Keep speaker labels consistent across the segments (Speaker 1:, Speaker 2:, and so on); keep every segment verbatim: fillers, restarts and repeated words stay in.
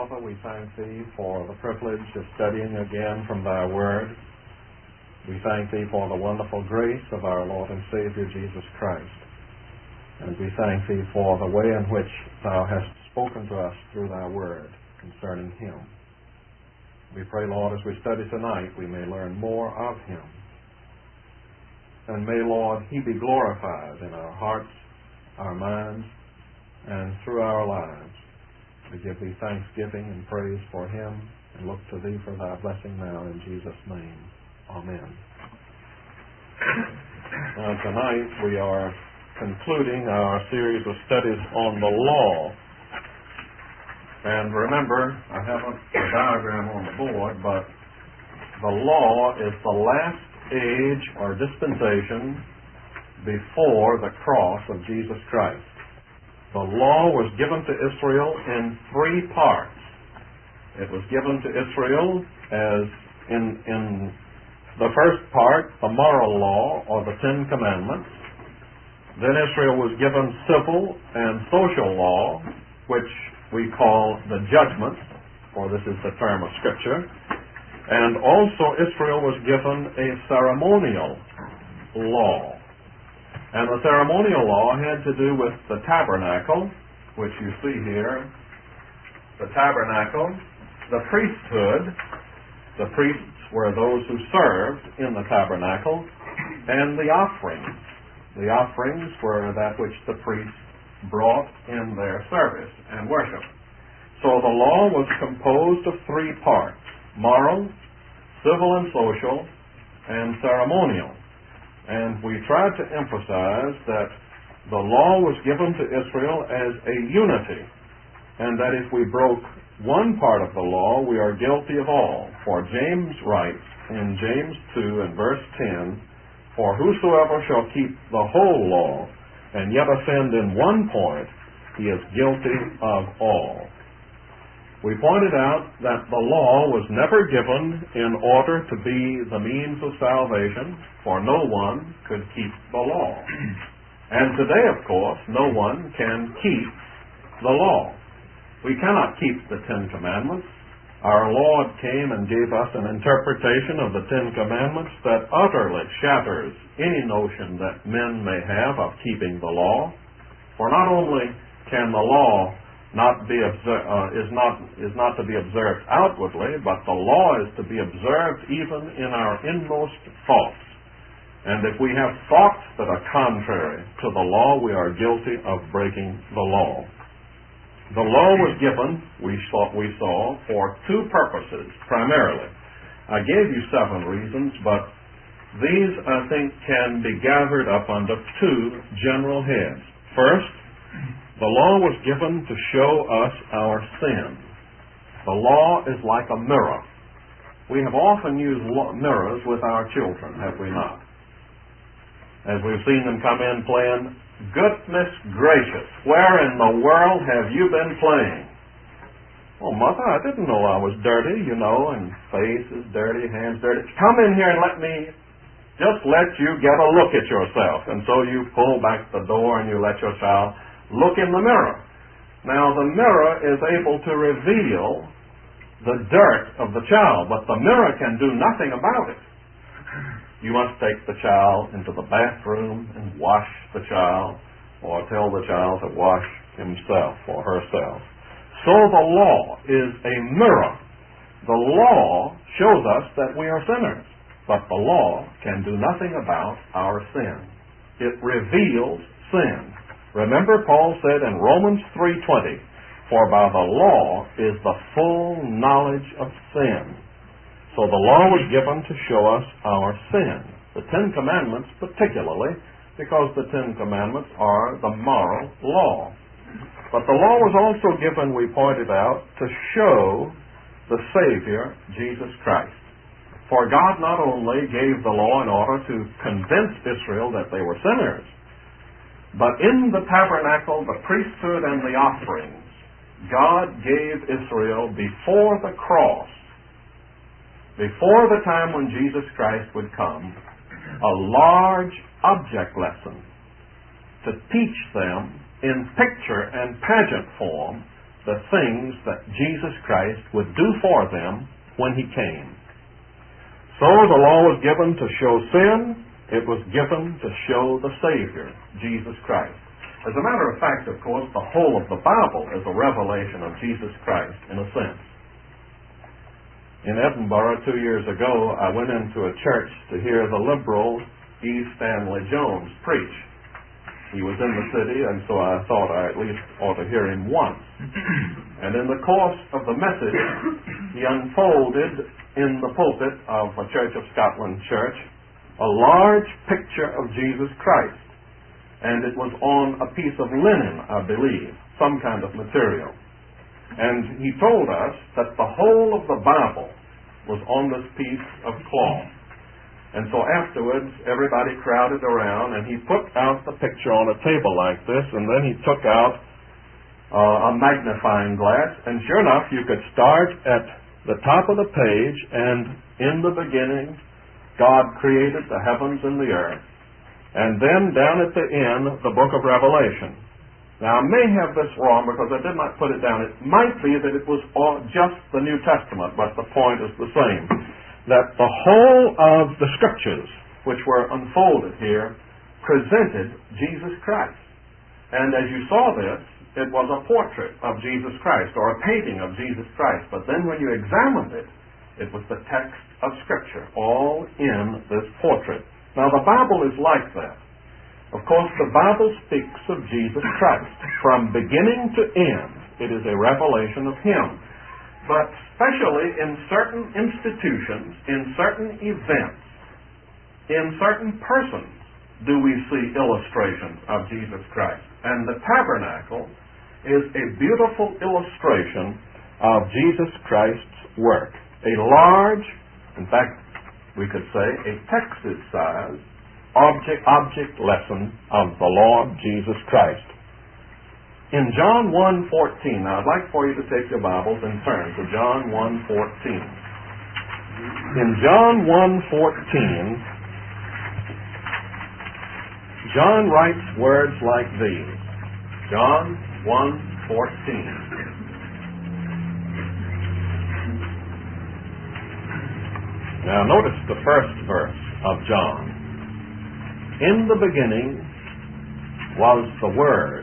Speaker 1: Father, we thank Thee for the privilege of studying again from Thy Word. We thank Thee for the wonderful grace of our Lord and Savior Jesus Christ. And we thank Thee for the way in which Thou hast spoken to us through Thy Word concerning Him. We pray, Lord, as we study tonight, we may learn more of Him. And may, Lord, He be glorified in our hearts, our minds, and through our lives. We give Thee thanksgiving and praise for Him, and look to Thee for Thy blessing now in Jesus' name. Amen. Now, tonight we are concluding our series of studies on the law. And remember, I have a diagram on the board, but the law is the last age or dispensation before the cross of Jesus Christ. The law was given to Israel in three parts. It was given to Israel as in, in the first part, the moral law, or the Ten Commandments. Then Israel was given civil and social law, which we call the judgments, for this is the term of Scripture. And also Israel was given a ceremonial law. And the ceremonial law had to do with the tabernacle, which you see here. The tabernacle, the priesthood. The priests were those who served in the tabernacle. And the offerings. The offerings were that which the priests brought in their service and worship. So the law was composed of three parts: moral, civil and social, and ceremonial. And we tried to emphasize that the law was given to Israel as a unity, and that if we broke one part of the law, we are guilty of all. For James writes in James two and verse ten, "For whosoever shall keep the whole law, and yet offend in one point, he is guilty of all." We pointed out that the law was never given in order to be the means of salvation, for no one could keep the law. And today, of course, no one can keep the law. We cannot keep the Ten Commandments. Our Lord came and gave us an interpretation of the Ten Commandments that utterly shatters any notion that men may have of keeping the law. For not only can the law not be obser- uh, is not is not to be observed outwardly, but the law is to be observed even in our inmost thoughts. And if we have thoughts that are contrary to the law, we are guilty of breaking the law. The law was given, we saw, we saw, for two purposes, primarily. I gave you seven reasons, but these, I think, can be gathered up under two general heads. First, the law was given to show us our sin. The law is like a mirror. We have often used mirrors with our children, have we not? As we've seen them come in playing, "Goodness gracious, where in the world have you been playing?" "Oh, Mother, I didn't know I was dirty, you know, and face is dirty, hands dirty. Come in here and let me just let you get a look at yourself." And so you pull back the door and you let your child look in the mirror. Now, the mirror is able to reveal the dirt of the child, but the mirror can do nothing about it. You must take the child into the bathroom and wash the child, or tell the child to wash himself or herself. So the law is a mirror. The law shows us that we are sinners, but the law can do nothing about our sin. It reveals sin. Remember, Paul said in Romans three twenty, "For by the law is the full knowledge of sin." So the law was given to show us our sin. The Ten Commandments particularly, because the Ten Commandments are the moral law. But the law was also given, we pointed out, to show the Savior, Jesus Christ. For God not only gave the law in order to convince Israel that they were sinners, but in the tabernacle, the priesthood, and the offerings, God gave Israel before the cross, before the time when Jesus Christ would come, a large object lesson to teach them in picture and pageant form the things that Jesus Christ would do for them when He came. So the law was given to show sin. It was given to show the Savior, Jesus Christ. As a matter of fact, of course, the whole of the Bible is a revelation of Jesus Christ in a sense. In Edinburgh two years ago, I went into a church to hear the liberal E. Stanley Jones preach. He was in the city, and so I thought I at least ought to hear him once. And in the course of the message, he unfolded in the pulpit of a Church of Scotland church a large picture of Jesus Christ. And it was on a piece of linen, I believe, some kind of material. And he told us that the whole of the Bible was on this piece of cloth. And so afterwards, everybody crowded around, and he put out the picture on a table like this, and then he took out uh, a magnifying glass, and sure enough, you could start at the top of the page, and in the beginning, God created the heavens and the earth. And then down at the end, the book of Revelation. Now, I may have this wrong because I did not put it down. It might be that it was all just the New Testament, but the point is the same. That the whole of the Scriptures, which were unfolded here, presented Jesus Christ. And as you saw this, it was a portrait of Jesus Christ, or a painting of Jesus Christ. But then when you examined it, it was the text of Scripture, all in this portrait. Now, the Bible is like that. Of course, the Bible speaks of Jesus Christ. From beginning to end, it is a revelation of Him. But especially in certain institutions, in certain events, in certain persons, do we see illustrations of Jesus Christ. And the tabernacle is a beautiful illustration of Jesus Christ's work. A large, in fact, we could say a Texas-sized object, object lesson of the Lord Jesus Christ. In John one fourteen, now I'd like for you to take your Bibles and turn to John one fourteen. In John one fourteen, John writes words like these. John one fourteen. Now notice the first verse of John. In the beginning was the Word,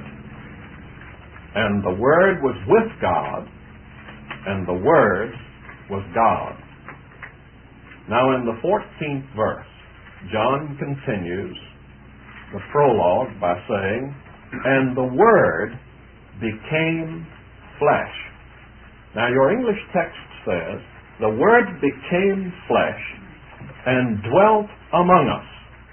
Speaker 1: and the Word was with God, and the Word was God. Now in the fourteenth verse, John continues the prologue by saying, and the Word became flesh. Now your English text says, the Word became flesh and dwelt among us.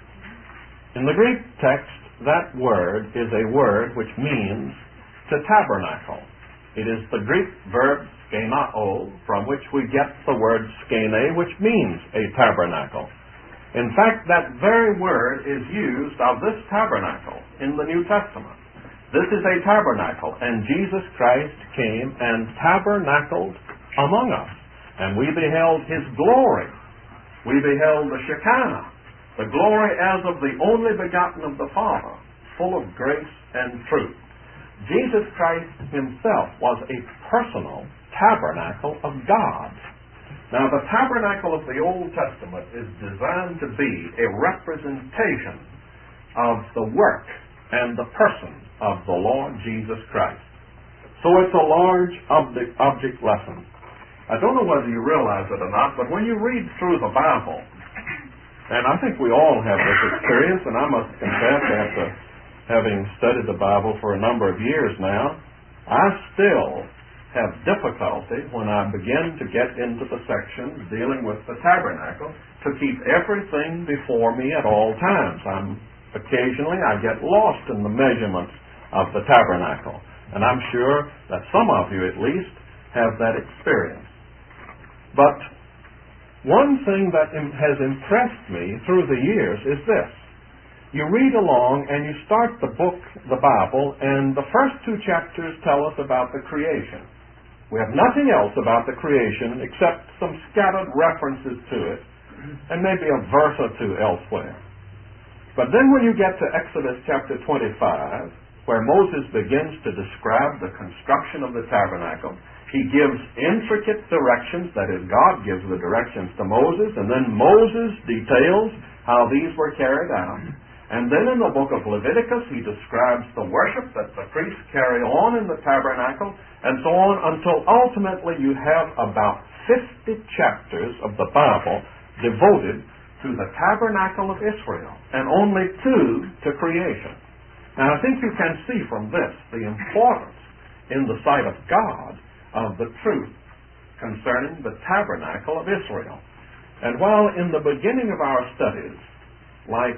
Speaker 1: In the Greek text, that word is a word which means to tabernacle. It is the Greek verb skenao, from which we get the word skene, which means a tabernacle. In fact, that very word is used of this tabernacle in the New Testament. This is a tabernacle, and Jesus Christ came and tabernacled among us. And we beheld His glory. We beheld the Shekinah, the glory as of the only begotten of the Father, full of grace and truth. Jesus Christ Himself was a personal tabernacle of God. Now, the tabernacle of the Old Testament is designed to be a representation of the work and the person of the Lord Jesus Christ. So it's a large object, object lesson. I don't know whether you realize it or not, but when you read through the Bible, and I think we all have this experience, and I must confess, after having studied the Bible for a number of years now, I still have difficulty when I begin to get into the sections dealing with the tabernacle to keep everything before me at all times. I'm occasionally I get lost in the measurements of the tabernacle, and I'm sure that some of you at least have that experience. But one thing that has impressed me through the years is this. You read along and you start the book, the Bible, and the first two chapters tell us about the creation. We have nothing else about the creation except some scattered references to it, and maybe a verse or two elsewhere. But then when you get to Exodus chapter twenty-five, where Moses begins to describe the construction of the tabernacle. He gives intricate directions, that is, God gives the directions to Moses, and then Moses details how these were carried out. And then in the book of Leviticus, he describes the worship that the priests carry on in the tabernacle, and so on, until ultimately you have about fifty chapters of the Bible devoted to the tabernacle of Israel, and only two to creation. Now, I think you can see from this the importance in the sight of God of the truth concerning the tabernacle of Israel. And while in the beginning of our studies, like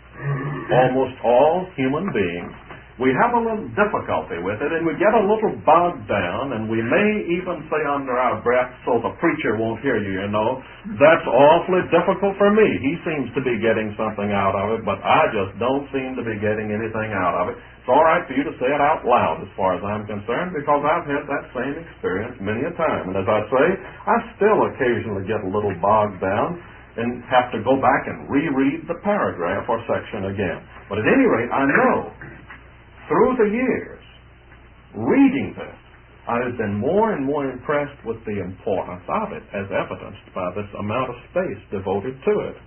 Speaker 1: almost all human beings, we have a little difficulty with it, and we get a little bogged down, and we may even say under our breath, so the preacher won't hear you, you know, that's awfully difficult for me. He seems to be getting something out of it, but I just don't seem to be getting anything out of it. It's all right for you to say it out loud as far as I'm concerned, because I've had that same experience many a time. And as I say, I still occasionally get a little bogged down and have to go back and reread the paragraph or section again. But at any rate, I know through the years, reading this, I have been more and more impressed with the importance of it, as evidenced by this amount of space devoted to it.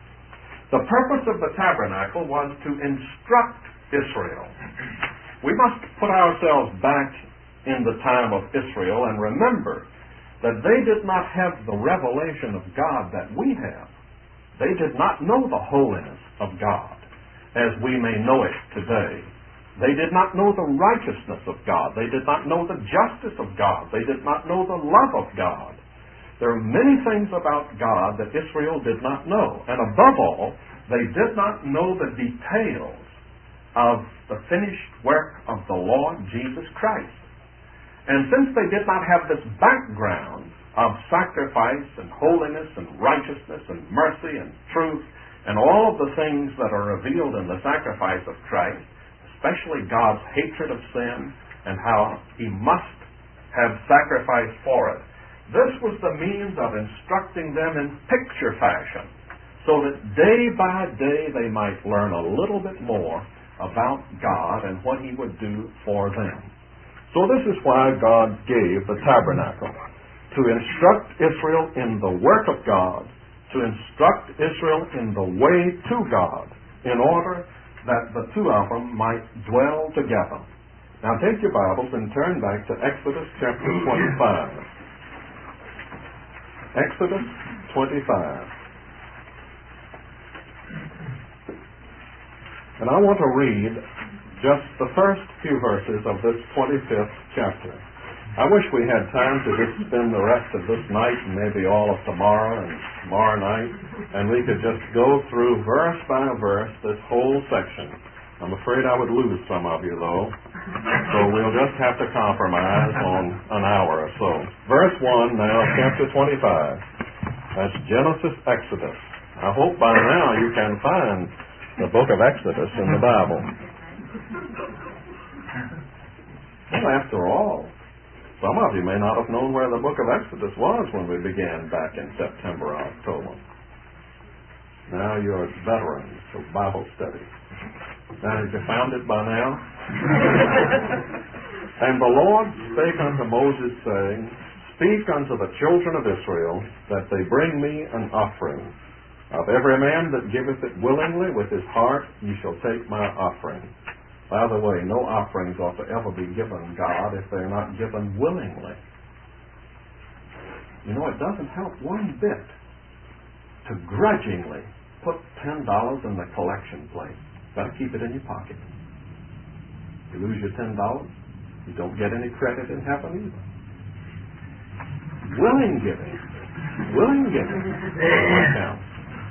Speaker 1: The purpose of the tabernacle was to instruct Israel. We must put ourselves back in the time of Israel and remember that they did not have the revelation of God that we have. They did not know the holiness of God as we may know it today. They did not know the righteousness of God. They did not know the justice of God. They did not know the love of God. There are many things about God that Israel did not know. And above all, they did not know the details of the finished work of the Lord Jesus Christ. And since they did not have this background of sacrifice and holiness and righteousness and mercy and truth and all of the things that are revealed in the sacrifice of Christ, especially God's hatred of sin and how He must have sacrifice for it, this was the means of instructing them in picture fashion, so that day by day they might learn a little bit more about God and what He would do for them. So this is why God gave the tabernacle, to instruct Israel in the work of God, to instruct Israel in the way to God, in order that the two of them might dwell together. Now take your Bibles and turn back to Exodus chapter twenty-five. Exodus twenty-five. And I want to read just the first few verses of this twenty-fifth chapter. I wish we had time to just spend the rest of this night and maybe all of tomorrow and tomorrow night, and we could just go through verse by verse this whole section. I'm afraid I would lose some of you, though, so we'll just have to compromise on an hour or so. Verse one now, chapter twenty-five. That's Genesis, Exodus. I hope by now you can find the book of Exodus in the Bible. Well, after all, some of you may not have known where the book of Exodus was when we began back in September or October. Now you're veterans of Bible study. Now have you found it by now? And the Lord spake unto Moses, saying, Speak unto the children of Israel, that they bring me an offering. Of every man that giveth it willingly with his heart, ye shall take my offering. By the way, no offerings ought to ever be given God if they're not given willingly. You know, it doesn't help one bit to grudgingly put ten dollars in the collection plate. You've got to keep it in your pocket. You lose your ten dollars, you don't get any credit in heaven either. Willing giving. Willing giving. Counts.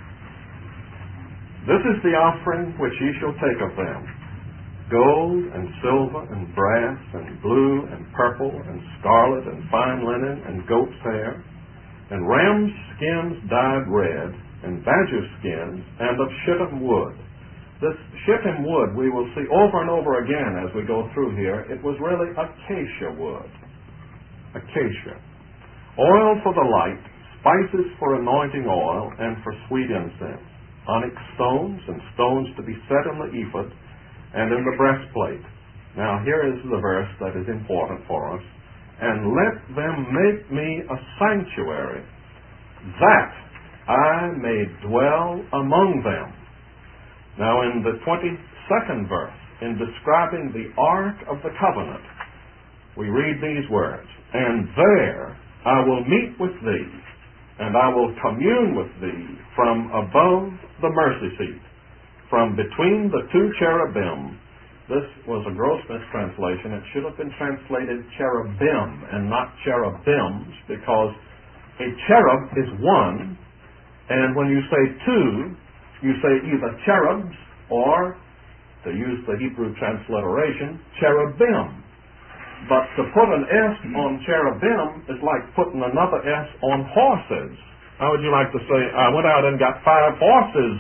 Speaker 1: This is the offering which ye shall take of them. Gold and silver and brass and blue and purple and scarlet and fine linen and goat's hair and ram's skins dyed red and badger skins and of shittim wood. This shittim wood we will see over and over again as we go through here. It was really acacia wood. Acacia. Oil for the light, spices for anointing oil and for sweet incense, onyx stones and stones to be set in the ephod and in the breastplate, Now here is the verse that is important for us. And let them make me a sanctuary, that I may dwell among them. Now in the twenty-second verse, in describing the Ark of the Covenant, we read these words, and there I will meet with thee, and I will commune with thee from above the mercy seat, from between the two cherubim. This was a gross mistranslation. It should have been translated cherubim and not cherubims, because a cherub is one, and when you say two, you say either cherubs or, to use the Hebrew transliteration, cherubim. But to put an S on cherubim is like putting another S on horses. How would you like to say, I went out and got five horses?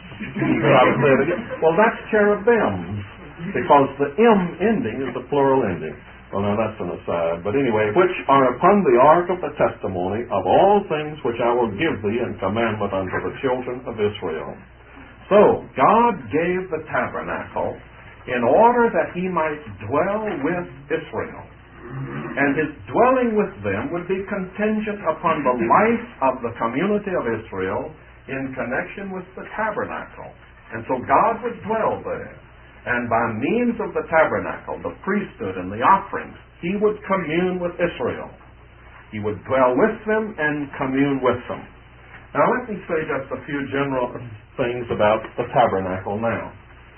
Speaker 1: Well, that's cherubims, because the M ending is the plural ending. Well, now that's an aside. But anyway, which are upon the ark of the testimony of all things which I will give thee in commandment unto the children of Israel. So, God gave the tabernacle in order that he might dwell with Israel. And his dwelling with them would be contingent upon the life of the community of Israel in connection with the tabernacle. And so God would dwell there. And by means of the tabernacle, the priesthood and the offerings, he would commune with Israel. He would dwell with them and commune with them. Now let me say just a few general things about the tabernacle now.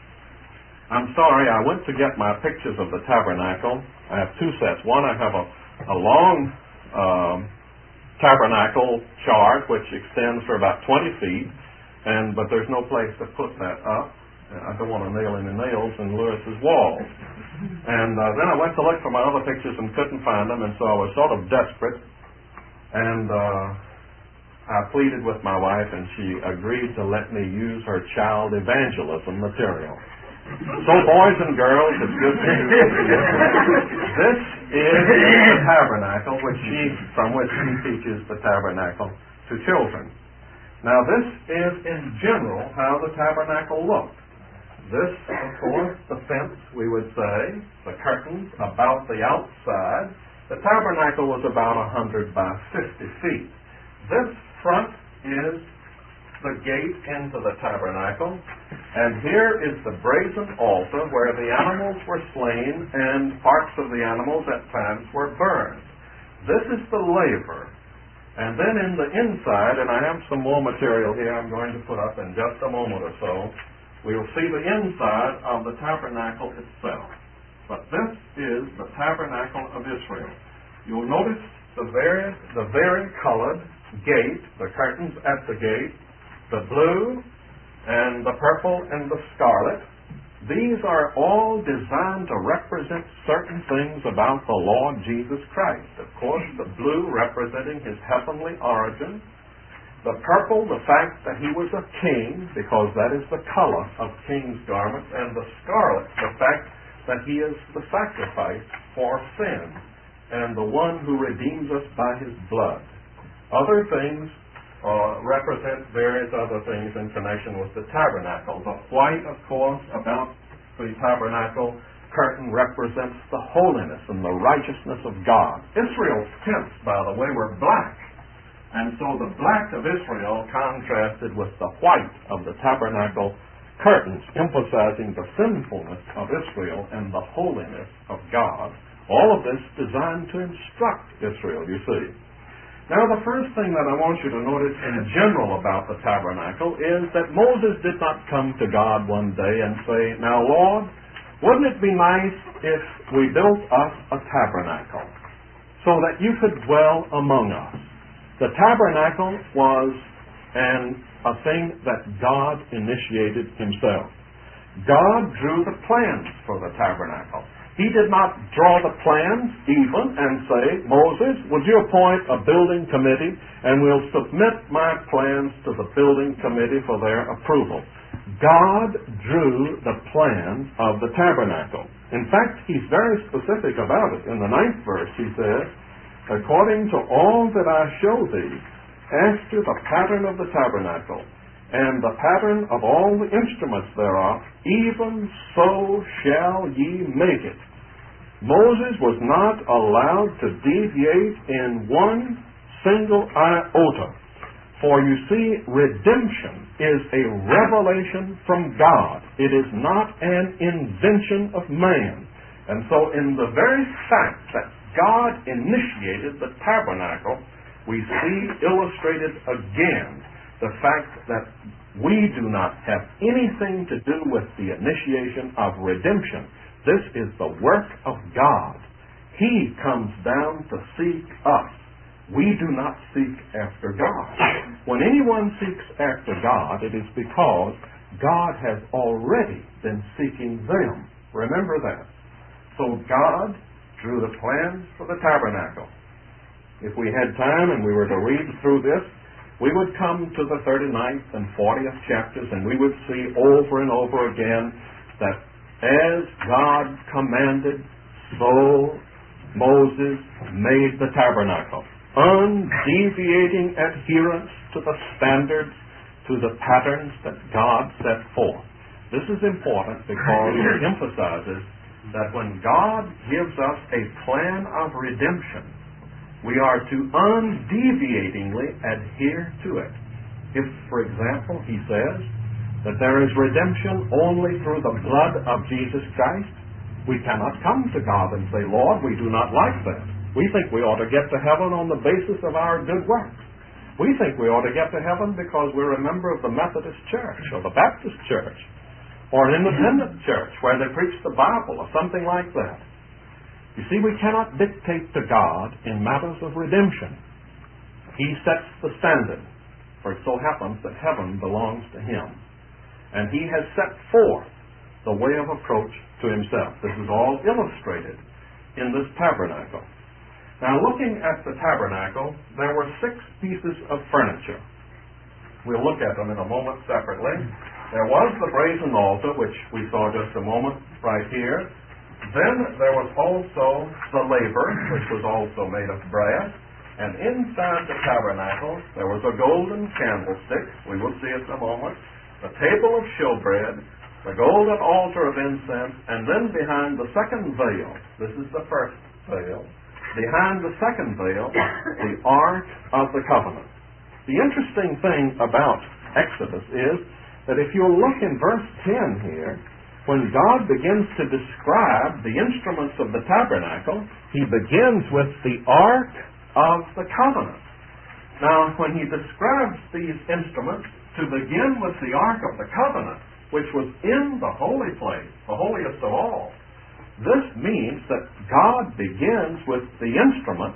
Speaker 1: I'm sorry, I went to get my pictures of the tabernacle. I have two sets. One, I have a, a long um, tabernacle chart which extends for about twenty feet, and but there's no place to put that up. I don't want to nail any nails in Lewis's walls. And uh, then I went to look for my other pictures and couldn't find them, and so I was sort of desperate. And uh, I pleaded with my wife, and she agreed to let me use her child evangelism material. So, boys and girls, it's good to see you. This is the tabernacle, which she, from which she teaches the tabernacle to children. Now, this is in general how the tabernacle looked. This, of course, the fence, we would say, the curtains about the outside. The tabernacle was about one hundred by fifty feet. This front is the gate into the tabernacle, and here is the brazen altar where the animals were slain and parts of the animals at times were burned. This is the laver. And then in the inside, and I have some more material here I'm going to put up in just a moment or so, we will see the inside of the tabernacle itself. But this is the tabernacle of Israel. You'll notice the very, the very colored gate, the curtains at the gate, the blue and the purple and the scarlet. These are all designed to represent certain things about the Lord Jesus Christ. Of course, the blue representing his heavenly origin. The purple, the fact that he was a king, because that is the color of king's garments. And the scarlet, the fact that he is the sacrifice for sin and the one who redeems us by his blood. Other things uh, represent various other things in connection with the tabernacle. The white, of course, about the tabernacle curtain represents the holiness and the righteousness of God. Israel's tents, by the way, were black. And so the black of Israel contrasted with the white of the tabernacle curtains, emphasizing the sinfulness of Israel and the holiness of God. All of this designed to instruct Israel, you see. Now, the first thing that I want you to notice in general about the tabernacle is that Moses did not come to God one day and say, now, Lord, wouldn't it be nice if we built us a tabernacle so that you could dwell among us? The tabernacle was an, a thing that God initiated himself. God drew the plans for the tabernacle. He did not draw the plans even and say, Moses, would you appoint a building committee and we'll submit my plans to the building committee for their approval. God drew the plans of the tabernacle. In fact, he's very specific about it. In the ninth verse, he says, according to all that I show thee, after the pattern of the tabernacle, and the pattern of all the instruments thereof, even so shall ye make it. Moses was not allowed to deviate in one single iota. For you see, redemption is a revelation from God. It is not an invention of man. And so in the very fact that God initiated the tabernacle, we see illustrated again the fact that we do not have anything to do with the initiation of redemption. This is the work of God. He comes down to seek us. We do not seek after God. When anyone seeks after God, it is because God has already been seeking them. Remember that. So God drew the plans for the tabernacle. If we had time and we were to read through this, we would come to the thirty-ninth and fortieth chapters, and we would see over and over again that as God commanded, so Moses made the tabernacle. Undeviating adherence to the standards, to the patterns that God set forth. This is important because it emphasizes that when God gives us a plan of redemption, we are to undeviatingly adhere to it. If, for example, he says that there is redemption only through the blood of Jesus Christ, we cannot come to God and say, Lord, we do not like that. We think we ought to get to heaven on the basis of our good works. We think we ought to get to heaven because we're a member of the Methodist Church or the Baptist Church or an independent church where they preach the Bible or something like that. You see, we cannot dictate to God in matters of redemption. He sets the standard, for it so happens that heaven belongs to Him. And He has set forth the way of approach to Himself. This is all illustrated in this tabernacle. Now, looking at the tabernacle, there were six pieces of furniture. We'll look at them in a moment separately. There was the brazen altar, which we saw just a moment right here. Then there was also the laver, which was also made of brass. And inside the tabernacle, there was a golden candlestick. We will see it in a moment. The table of showbread, the golden altar of incense, and then behind the second veil, this is the first veil, behind the second veil, the Ark of the Covenant. The interesting thing about Exodus is that if you look in verse ten here, when God begins to describe the instruments of the tabernacle, He begins with the Ark of the Covenant. Now, when He describes these instruments, to begin with the Ark of the Covenant, which was in the holy place, the holiest of all, this means that God begins with the instrument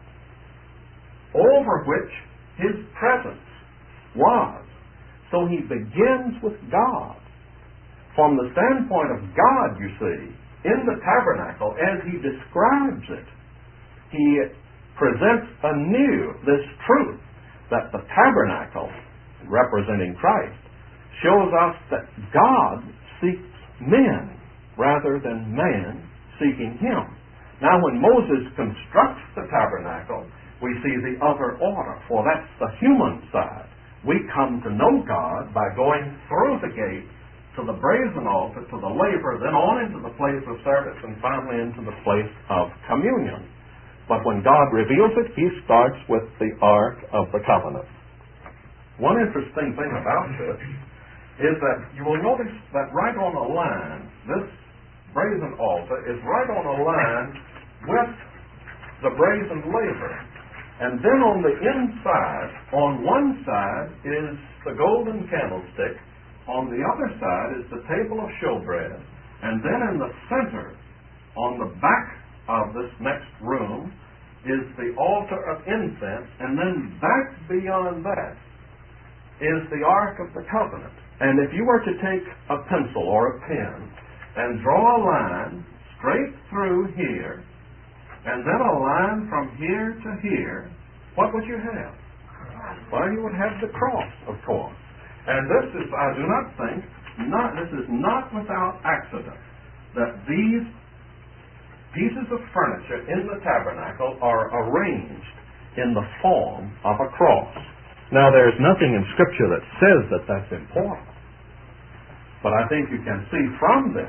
Speaker 1: over which His presence was. So He begins with God. From the standpoint of God, you see, in the tabernacle, as He describes it, He presents anew this truth that the tabernacle, representing Christ, shows us that God seeks men rather than man seeking Him. Now, when Moses constructs the tabernacle, we see the other order, for that's the human side. We come to know God by going through the gate to the brazen altar, to the laver, then on into the place of service, and finally into the place of communion. But when God reveals it, He starts with the Ark of the Covenant. One interesting thing about this is that you will notice that right on a line, this brazen altar is right on a line with the brazen laver. And then on the inside, on one side is the golden candlestick, on the other side is the table of showbread, and then in the center, on the back of this next room, is the altar of incense, and then back beyond that is the Ark of the Covenant. And if you were to take a pencil or a pen and draw a line straight through here, and then a line from here to here, what would you have? Well, you would have the cross, of course. And this is, I do not think, not, this is not without accident, that these pieces of furniture in the tabernacle are arranged in the form of a cross. Now, there's nothing in Scripture that says that that's important. But I think you can see from this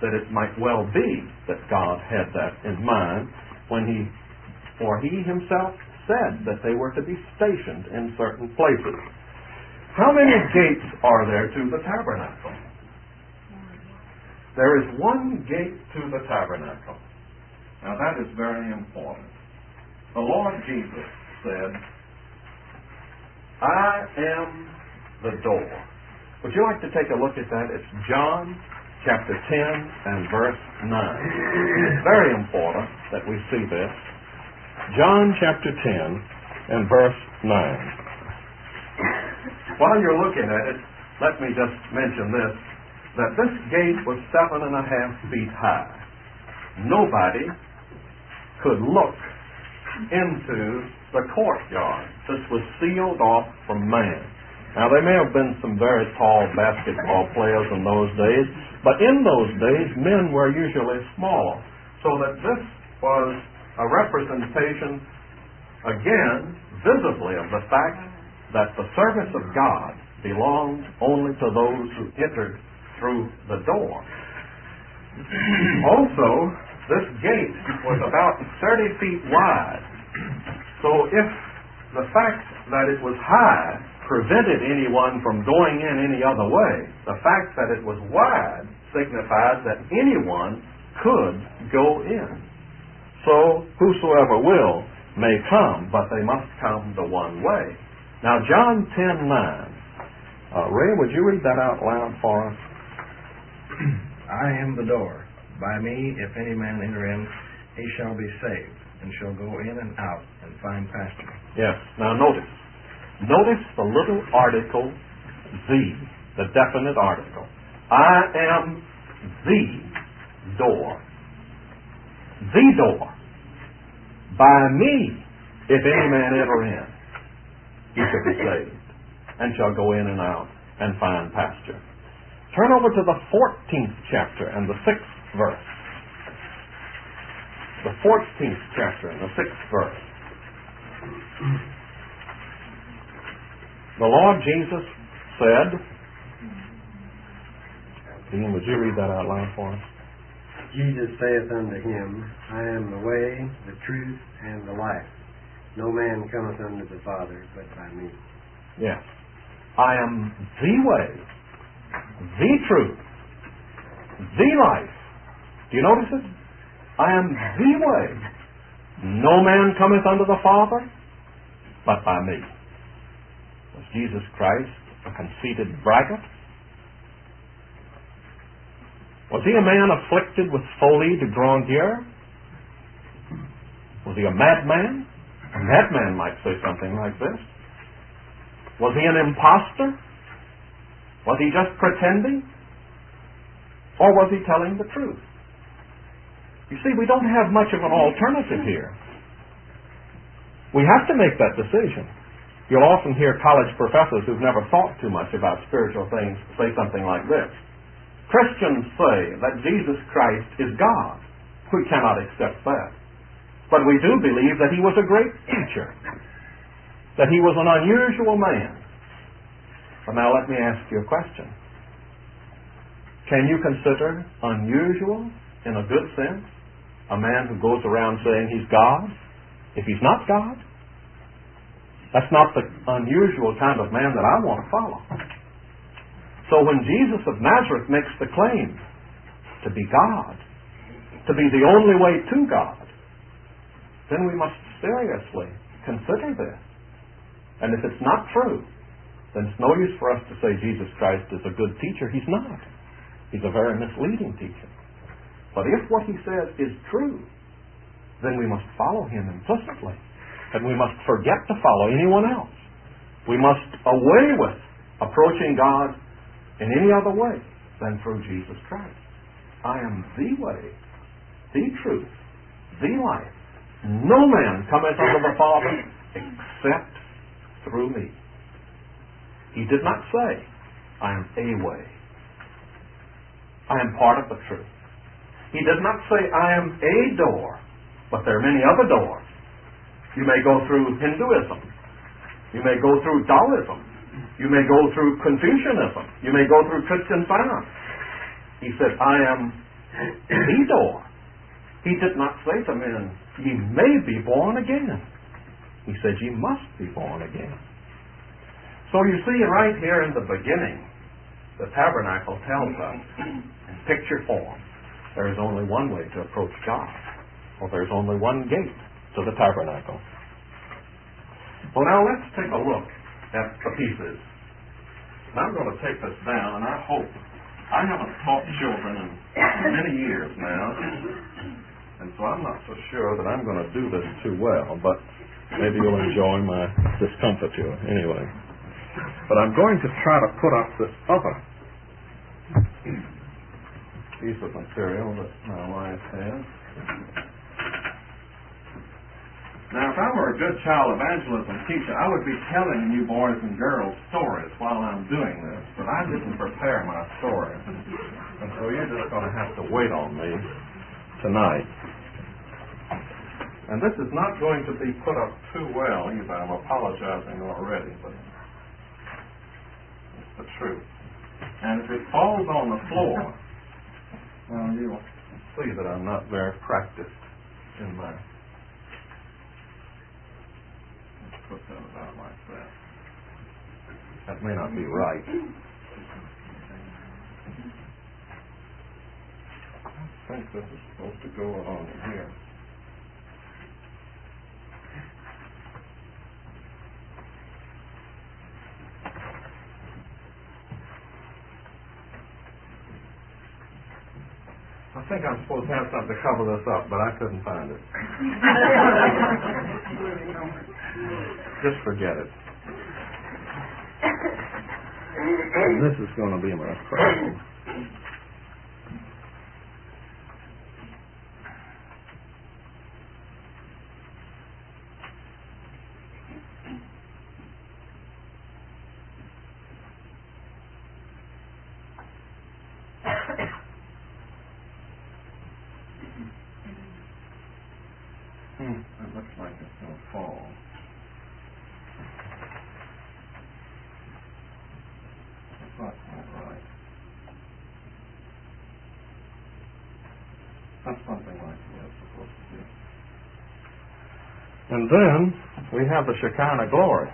Speaker 1: that it might well be that God had that in mind when he, for he himself said that they were to be stationed in certain places. How many gates are there to the tabernacle? There is one gate to the tabernacle. Now that is very important. The Lord Jesus said, I am the door. Would you like to take a look at that? It's John chapter ten and verse nine. It's very important that we see this. John chapter ten and verse nine. While you're looking at it, let me just mention this, that this gate was seven and a half feet high. Nobody could look into the courtyard. This was sealed off from man. Now, there may have been some very tall basketball players in those days, but in those days, men were usually small. So that this was a representation, again, visibly, of the fact that the service of God belonged only to those who entered through the door. Also, this gate was about thirty feet wide. So if the fact that it was high prevented anyone from going in any other way, the fact that it was wide signified that anyone could go in. So whosoever will may come, but they must come the one way. Now John ten nine. Uh, Ray, would you read that out loud for us?
Speaker 2: I am the door. By me, if any man enter in, he shall be saved, and shall go in and out and find pasture.
Speaker 1: Yes. Now notice. Notice the little article, the, the definite article. I am the door. The door. By me, if any man enter in, he shall be saved, and shall go in and out and find pasture. Turn over to the fourteenth chapter and the sixth verse. The fourteenth chapter and the sixth verse. The Lord Jesus said, Dean, would you read that out loud for us?
Speaker 3: Jesus saith unto him, I am the way, the truth, and the life. No man cometh unto the Father but by me.
Speaker 1: Yes. I am the way, the truth, the life. Do you notice it? I am the way. No man cometh unto the Father but by me. Was Jesus Christ a conceited braggart? Was he a man afflicted with folie de grandeur? Was he a madman? A madman might say something like this. Was he an impostor? Was he just pretending? Or was he telling the truth? You see, we don't have much of an alternative here. We have to make that decision. You'll often hear college professors who've never thought too much about spiritual things say something like this. Christians say that Jesus Christ is God. We cannot accept that. But we do believe that he was a great teacher, that he was an unusual man. But now let me ask you a question. Can you consider unusual, in a good sense, a man who goes around saying he's God, if he's not God? That's not the unusual kind of man that I want to follow. So when Jesus of Nazareth makes the claim to be God, to be the only way to God, then we must seriously consider this. And if it's not true, then it's no use for us to say Jesus Christ is a good teacher. He's not. He's a very misleading teacher. But if what he says is true, then we must follow him implicitly. And we must forget to follow anyone else. We must away with approaching God in any other way than through Jesus Christ. I am the way, the truth, the life. No man cometh unto the Father except through me. He did not say, I am a way. I am part of the truth. He did not say, I am a door, but there are many other doors. You may go through Hinduism. You may go through Taoism. You may go through Confucianism. You may go through Christian Science. He said, I am the door. He did not say to men, ye may be born again. He said, ye must be born again. So you see right here in the beginning, the tabernacle tells us in picture form, there is only one way to approach God, or there's only one gate to the tabernacle. Well, now let's take a look at the pieces. And I'm going to take this down, and I hope, I haven't taught children in many years now, and so I'm not so sure that I'm going to do this too well, but maybe you'll enjoy my discomfiture anyway. But I'm going to try to put up this other piece of material that my wife has. Now, if I were a good child evangelism teacher, I would be telling you boys and girls stories while I'm doing this, but I didn't prepare my story. And so you're just going to have to wait on me tonight. And this is not going to be put up too well either. I'm apologizing already, but it's the truth. And if it falls on the floor, well, you'll see that I'm not very practiced in my... Let's put that about like that. That may not be right. I think this is supposed to go along here. I think I'm supposed to have something to cover this up, but I couldn't find it. Just forget it. This is going to be my problem. Hmm, it looks like it's going to fall. It's not quite right. That's something like it's supposed to be. And then we have the Shekinah glory.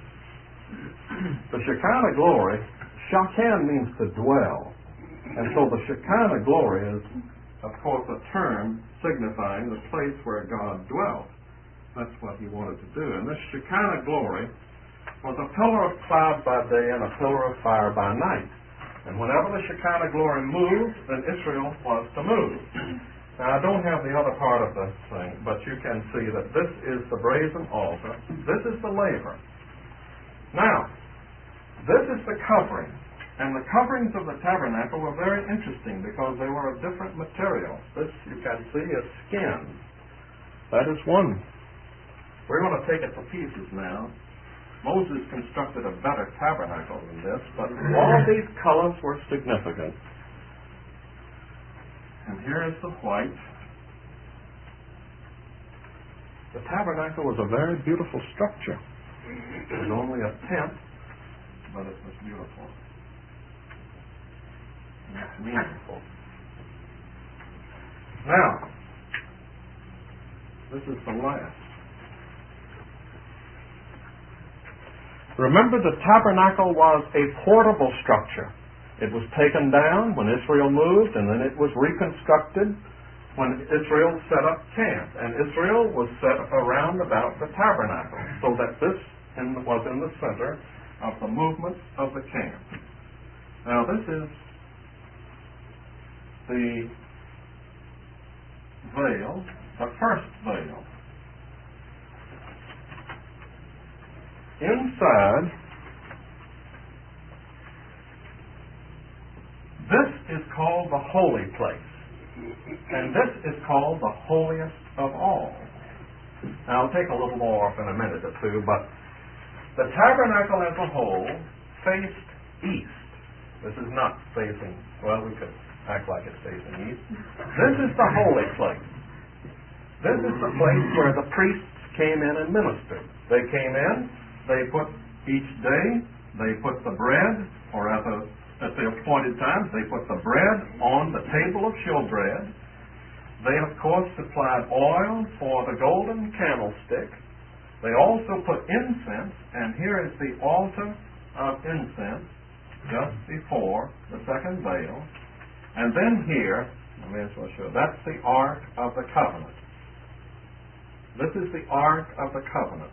Speaker 1: The Shekinah glory, Shekinah means to dwell. And so the Shekinah glory is, of course, a term signifying the place where God dwelt. That's what he wanted to do. And this Shekinah glory was a pillar of cloud by day and a pillar of fire by night. And whenever the Shekinah glory moved, then Israel was to move. Now, I don't have the other part of this thing, but you can see that this is the brazen altar. This is the laver. Now, this is the covering. And the coverings of the tabernacle were very interesting because they were of different materials. This, you can see, is skin. That is one. We're going to take it to pieces now. Moses constructed a better tabernacle than this, but all of these colors were significant. And here is the white. The tabernacle was a very beautiful structure. It was only a tent, but it was beautiful. It's meaningful. Now, this is the last. Remember, the tabernacle was a portable structure. It was taken down when Israel moved, and then it was reconstructed when Israel set up camp. And Israel was set around about the tabernacle, so that this in, was in the center of the movement of the camp. Now, this is the veil, the first veil. Inside, this is called the holy place, and this is called the holiest of all. Now, I'll take a little more off in a minute or two, but the tabernacle as a whole faced east. This is not facing, well, we could act like it's facing east. This is the holy place. This is the place where the priests came in and ministered. They came in, they put each day, they put the bread, or rather at the appointed times. They put the bread on the table of showbread. They, of course, supplied oil for the golden candlestick. They also put incense, and here is the altar of incense just before the second veil. And then here, I may as well show, that's the Ark of the Covenant. This is the Ark of the Covenant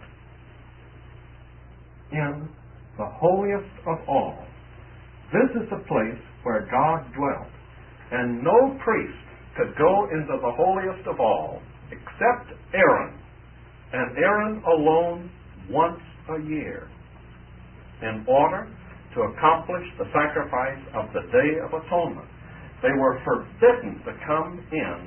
Speaker 1: in the holiest of all. This is the place where God dwelt, and no priest could go into the holiest of all except Aaron, and Aaron alone once a year, in order to accomplish the sacrifice of the Day of Atonement. They were forbidden to come in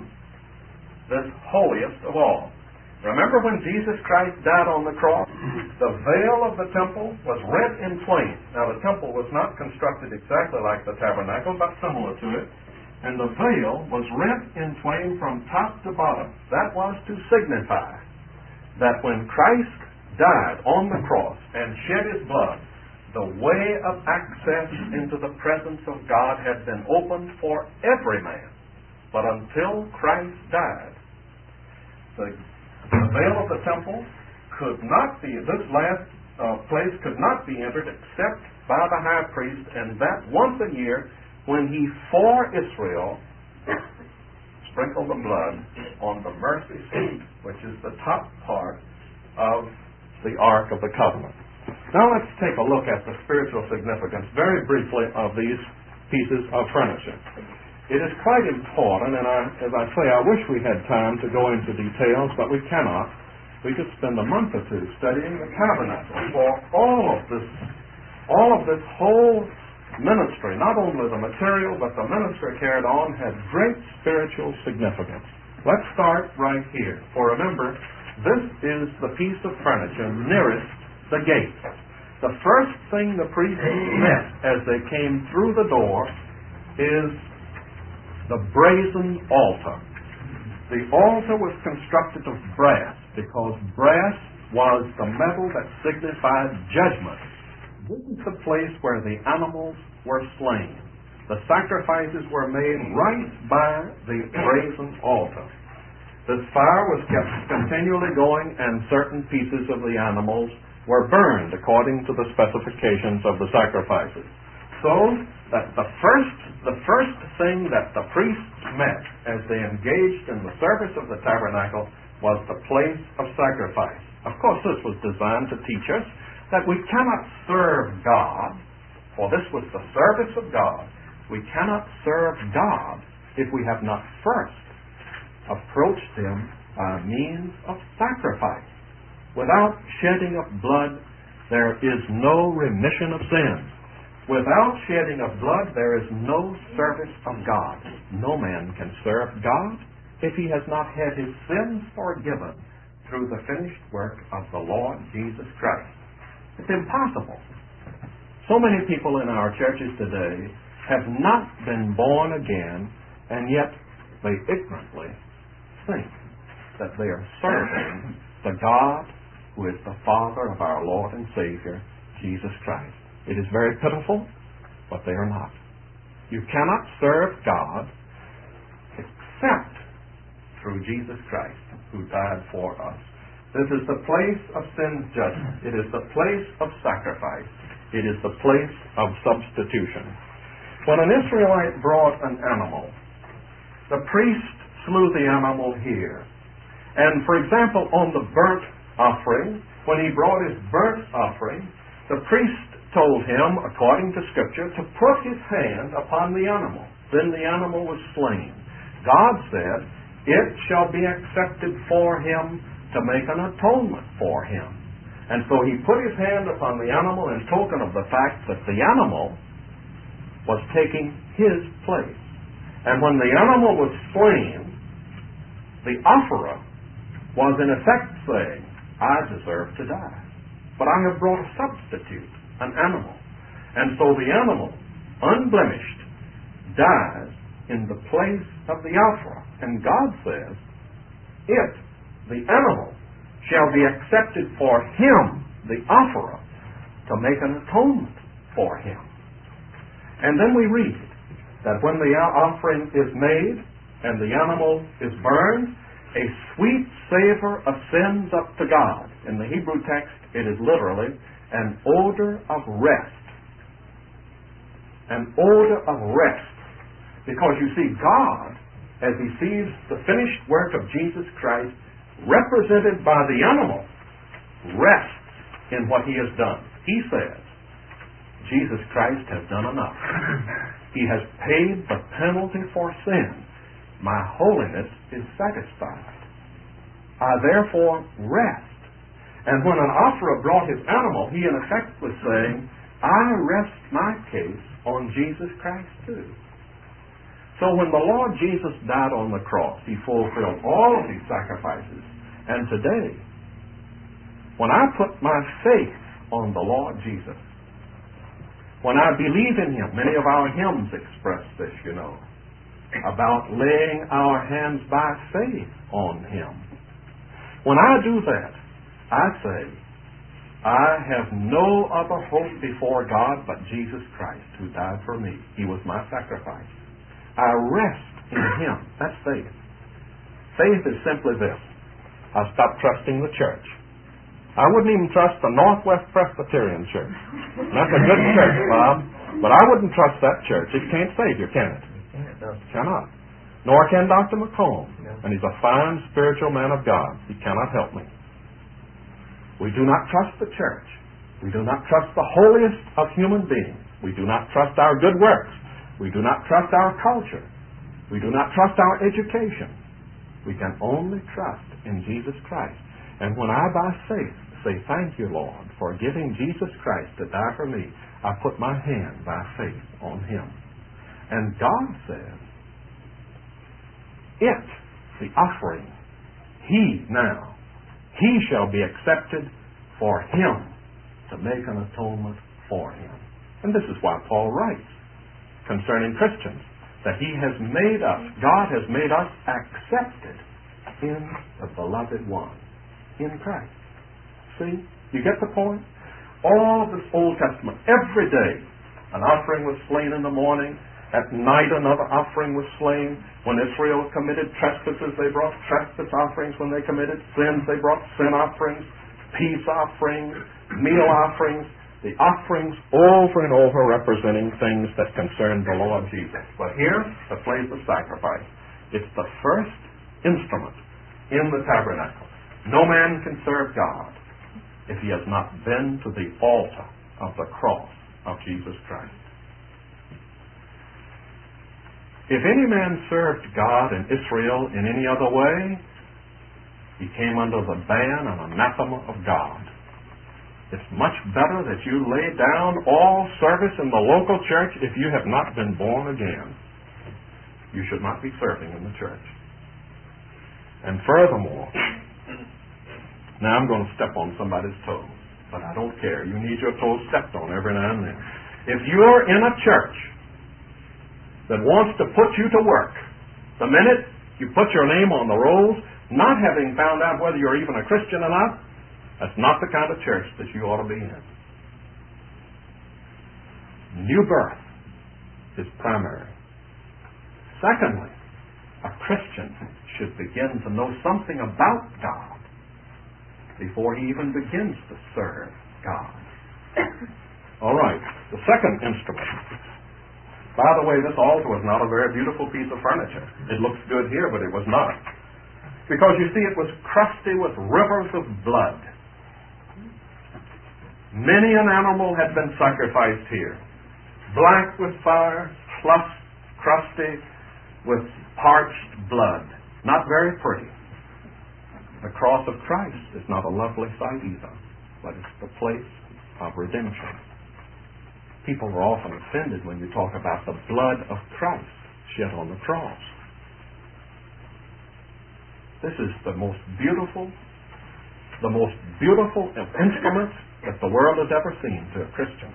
Speaker 1: this holiest of all. Remember when Jesus Christ died on the cross? The veil of the temple was rent in twain. Now the temple was not constructed exactly like the tabernacle, but similar to it. And the veil was rent in twain from top to bottom. That was to signify that when Christ died on the cross and shed his blood, the way of access into the presence of God had been opened for every man. But until Christ died, the, the veil of the temple could not be, this last uh, place could not be entered except by the high priest, and that once a year, when he for Israel sprinkled the blood on the mercy seat, which is the top part of the Ark of the Covenant. Now let's take a look at the spiritual significance, very briefly, of these pieces of furniture. It is quite important, and I, as I say, I wish we had time to go into details, but we cannot. We could spend a month or two studying the tabernacle. For all of this, all of this whole ministry, not only the material, but the ministry carried on, had great spiritual significance. Let's start right here. For remember, this is the piece of furniture nearest the gate. The first thing the priests met as they came through the door is the brazen altar. The altar was constructed of brass because brass was the metal that signified judgment. This is the place where the animals were slain. The sacrifices were made right by the brazen altar. This fire was kept continually going, and certain pieces of the animals were burned according to the specifications of the sacrifices. So that the first, the first thing that the priests met as they engaged in the service of the tabernacle was the place of sacrifice. Of course, this was designed to teach us that we cannot serve God, for this was the service of God. We cannot serve God if we have not first approached Him by means of sacrifice. Without shedding of blood, there is no remission of sins. Without shedding of blood, there is no service of God. No man can serve God if he has not had his sins forgiven through the finished work of the Lord Jesus Christ. It's impossible. So many people in our churches today have not been born again, and yet they ignorantly think that they are serving the God who is the Father of our Lord and Savior, Jesus Christ. It is very pitiful, but they are not. You cannot serve God except through Jesus Christ, who died for us. This is the place of sin's judgment. It is the place of sacrifice. It is the place of substitution. When an Israelite brought an animal, the priest slew the animal here. And, for example, on the burnt offering, when he brought his burnt offering, the priest told him, according to Scripture, to put his hand upon the animal. Then the animal was slain. God said, "It shall be accepted for him to make an atonement for him." And so he put his hand upon the animal in token of the fact that the animal was taking his place. And when the animal was slain, the offerer was in effect saying, "I deserve to die, but I have brought a substitute, an animal." And so the animal, unblemished, dies in the place of the offerer. And God says, "It, the animal, shall be accepted for him, the offerer, to make an atonement for him." And then we read that when the offering is made and the animal is burned, a sweet savor ascends up to God. In the Hebrew text, it is literally an odor of rest. An odor of rest. Because you see, God, as He sees the finished work of Jesus Christ, represented by the animal, rests in what He has done. He says, Jesus Christ has done enough. He has paid the penalty for sin. My holiness is satisfied. I therefore rest. And when an offerer brought his animal, he in effect was saying, I rest my case on Jesus Christ too. So when the Lord Jesus died on the cross, He fulfilled all of His sacrifices. And today, when I put my faith on the Lord Jesus, when I believe in Him, many of our hymns express this, you know, about laying our hands by faith on Him. When I do that, I say, I have no other hope before God but Jesus Christ, who died for me. He was my sacrifice. I rest in Him. That's faith. Faith is simply this. I stopped trusting the church. I wouldn't even trust the Northwest Presbyterian Church. That's a good church, Bob, but I wouldn't trust that church. It can't save you, can it? It cannot. Nor can Doctor McComb. And he's a fine spiritual man of God. He cannot help me. We do not trust the church. We do not trust the holiest of human beings. We do not trust our good works. We do not trust our culture. We do not trust our education. We can only trust in Jesus Christ. And when I, by faith, say, thank you, Lord, for giving Jesus Christ to die for me, I put my hand by faith on Him. And God says, it, the offering, He now, He shall be accepted for Him to make an atonement for Him. And this is why Paul writes concerning Christians, that He has made us, God has made us accepted in the beloved one, in Christ. See? You get the point? All of this Old Testament, every day, an offering was slain in the morning. At night, another offering was slain. When Israel committed trespasses, they brought trespass offerings. When they committed sins, they brought sin offerings, peace offerings, meal offerings. The offerings over and over representing things that concern the Lord Jesus. But here, the place of sacrifice. It's the first instrument in the tabernacle. No man can serve God if he has not been to the altar of the cross of Jesus Christ. If any man served God in Israel in any other way, he came under the ban and anathema of God. It's much better that you lay down all service in the local church if you have not been born again. You should not be serving in the church. And furthermore, now I'm going to step on somebody's toes, but I don't care. You need your toes stepped on every now and then. If you're in a church that wants to put you to work, the minute you put your name on the rolls, not having found out whether you're even a Christian or not, that's not the kind of church that you ought to be in. New birth is primary. Secondly, a Christian should begin to know something about God before he even begins to serve God. All right, the second instrument. By the way, this altar was not a very beautiful piece of furniture. It looks good here, but it was not. Because you see, it was crusty with rivers of blood. Many an animal had been sacrificed here. Black with fire, crusty with parched blood. Not very pretty. The cross of Christ is not a lovely sight either, but it's the place of redemption. People are often offended when you talk about the blood of Christ shed on the cross. This is the most beautiful, the most beautiful instrument that the world has ever seen to a Christian.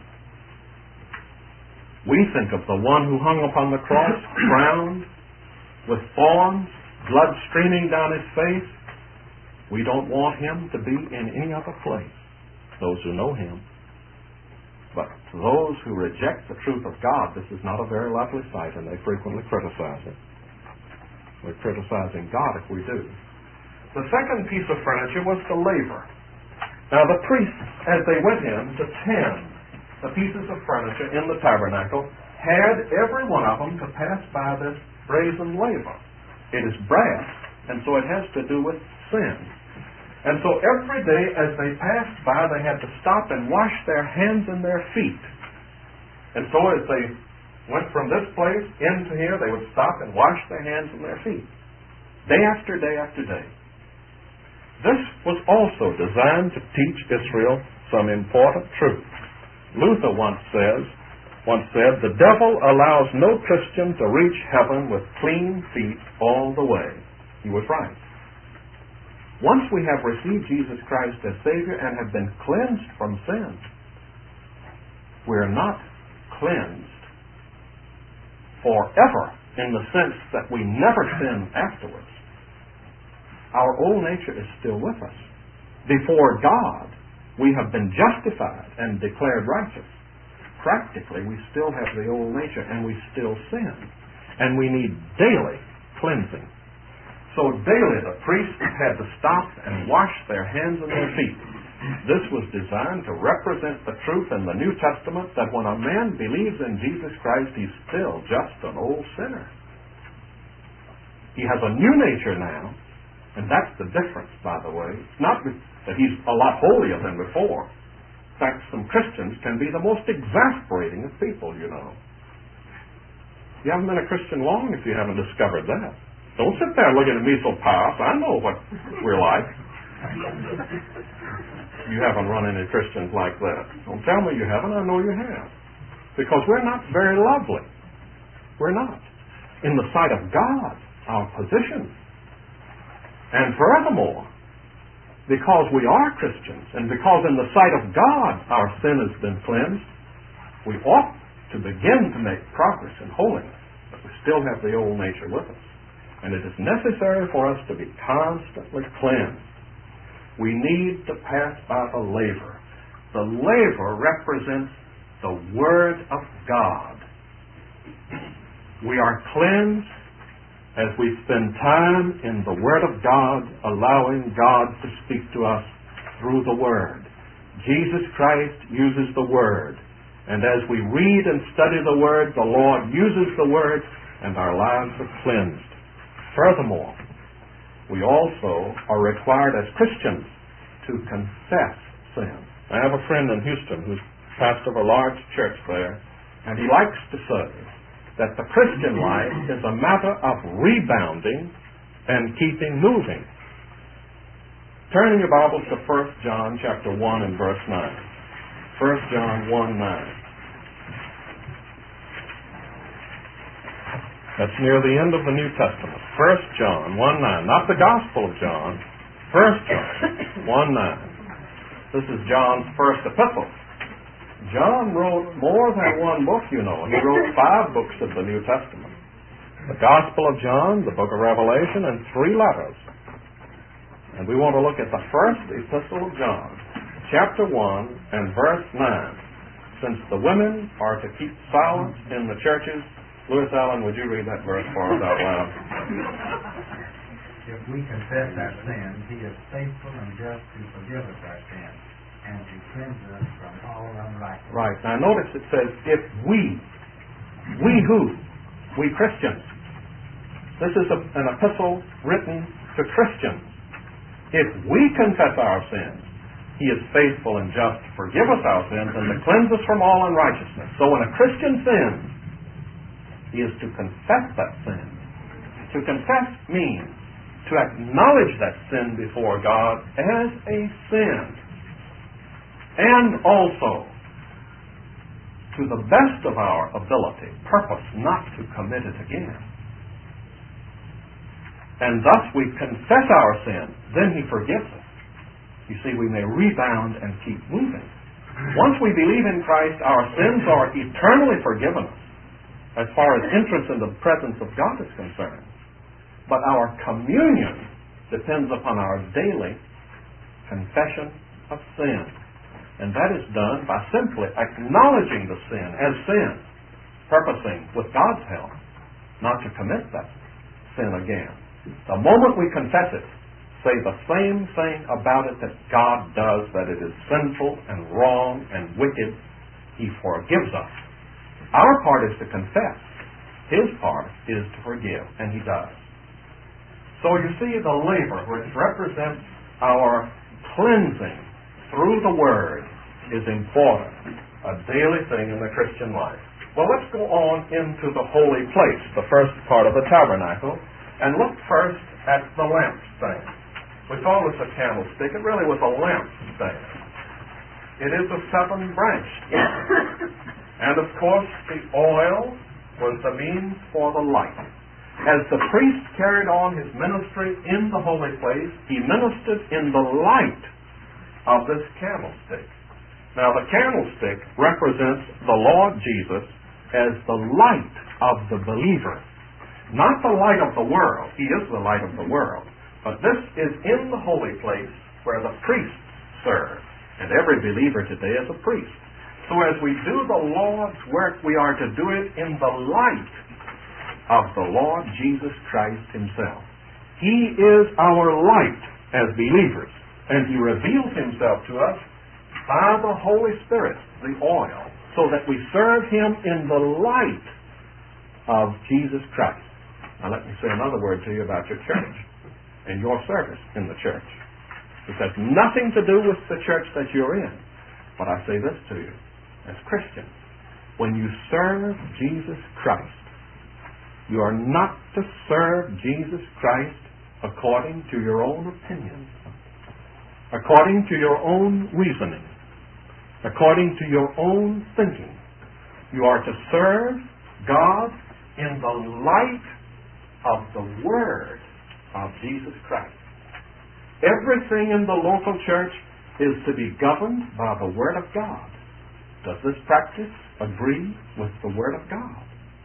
Speaker 1: We think of the one who hung upon the cross, crowned with thorns, blood streaming down his face. We don't want him to be in any other place. Those who know him. But to those who reject the truth of God, this is not a very lovely sight, and they frequently criticize it. We're criticizing God if we do. The second piece of furniture was the laver. Now the priests, as they went in to tend the pieces of furniture in the tabernacle, had every one of them to pass by this brazen laver. It is brass, and so it has to do with sin. And so every day as they passed by, they had to stop and wash their hands and their feet. And so as they went from this place into here, they would stop and wash their hands and their feet. Day after day after day. This was also designed to teach Israel some important truth. Luther once says, once said, the devil allows no Christian to reach heaven with clean feet all the way. He was right. Once we have received Jesus Christ as Savior and have been cleansed from sin, we're not cleansed forever in the sense that we never sin afterwards. Our old nature is still with us. Before God, we have been justified and declared righteous. Practically, we still have the old nature and we still sin. And we need daily cleansing. So daily the priests had to stop and wash their hands and their feet. This was designed to represent the truth in the New Testament that when a man believes in Jesus Christ, he's still just an old sinner. He has a new nature now, and that's the difference, by the way. It's not that he's a lot holier than before. In fact, some Christians can be the most exasperating of people, you know. You haven't been a Christian long if you haven't discovered that. Don't sit there looking at me so powerful. I know what we're like. You haven't run into Christians like that. Don't tell me you haven't. I know you have. Because we're not very lovely. We're not. In the sight of God, our position. And furthermore, because we are Christians, and because in the sight of God our sin has been cleansed, we ought to begin to make progress in holiness. But we still have the old nature with us. And it is necessary for us to be constantly cleansed. We need to pass by the laver. The laver represents the Word of God. We are cleansed as we spend time in the Word of God, allowing God to speak to us through the Word. Jesus Christ uses the Word. And as we read and study the Word, the Lord uses the Word, and our lives are cleansed. Furthermore, we also are required as Christians to confess sin. I have a friend in Houston who's pastor of a large church there, and he likes to say that the Christian life is a matter of rebounding and keeping moving. Turn in your Bibles to First John chapter one and verse nine. First John one nine. That's near the end of the New Testament. First John one nine. Not the Gospel of John. First John one nine. This is John's first epistle. John wrote more than one book, you know. He wrote five books of the New Testament. The Gospel of John, the book of Revelation, and three letters. And we want to look at the first epistle of John, chapter one and verse nine. Since the women are to keep silence in the churches, Louis Allen, would you read that verse for us out loud?
Speaker 4: If we confess our sins, He is faithful and just to forgive us our sins and to cleanse us from all unrighteousness.
Speaker 1: Right. Now notice it says, if we, we who? We Christians. This is a, an epistle written to Christians. If we confess our sins, He is faithful and just to forgive us our sins and to cleanse us from all unrighteousness. So when a Christian sins, he is to confess that sin. To confess means to acknowledge that sin before God as a sin. And also, to the best of our ability, purpose not to commit it again. And thus we confess our sin, then He forgives us. You see, we may rebound and keep moving. Once we believe in Christ, our sins are eternally forgiven us, as far as entrance into the presence of God is concerned. But our communion depends upon our daily confession of sin. And that is done by simply acknowledging the sin as sin, purposing, with God's help, not to commit that sin again. The moment we confess it, say the same thing about it that God does, that it is sinful and wrong and wicked, He forgives us. Our part is to confess. His part is to forgive, and He does. So you see, the laver, which represents our cleansing through the Word, is important, a daily thing in the Christian life. Well, let's go on into the holy place, the first part of the tabernacle, and look first at the lampstand. We call this a candlestick. It really was a lampstand. It is a seven-branched one. And of course, the oil was the means for the light. As the priest carried on his ministry in the holy place, he ministered in the light of this candlestick. Now, the candlestick represents the Lord Jesus as the light of the believer. Not the light of the world. He is the light of the world. But this is in the holy place where the priests serve. And every believer today is a priest. So as we do the Lord's work, we are to do it in the light of the Lord Jesus Christ Himself. He is our light as believers, and He reveals Himself to us by the Holy Spirit, the oil, so that we serve Him in the light of Jesus Christ. Now let me say another word to you about your church and your service in the church. This has nothing to do with the church that you're in. But I say this to you, as Christians, when you serve Jesus Christ, you are not to serve Jesus Christ according to your own opinion, according to your own reasoning, according to your own thinking. You are to serve God in the light of the Word of Jesus Christ. Everything in the local church is to be governed by the Word of God. Does this practice agree with the Word of God?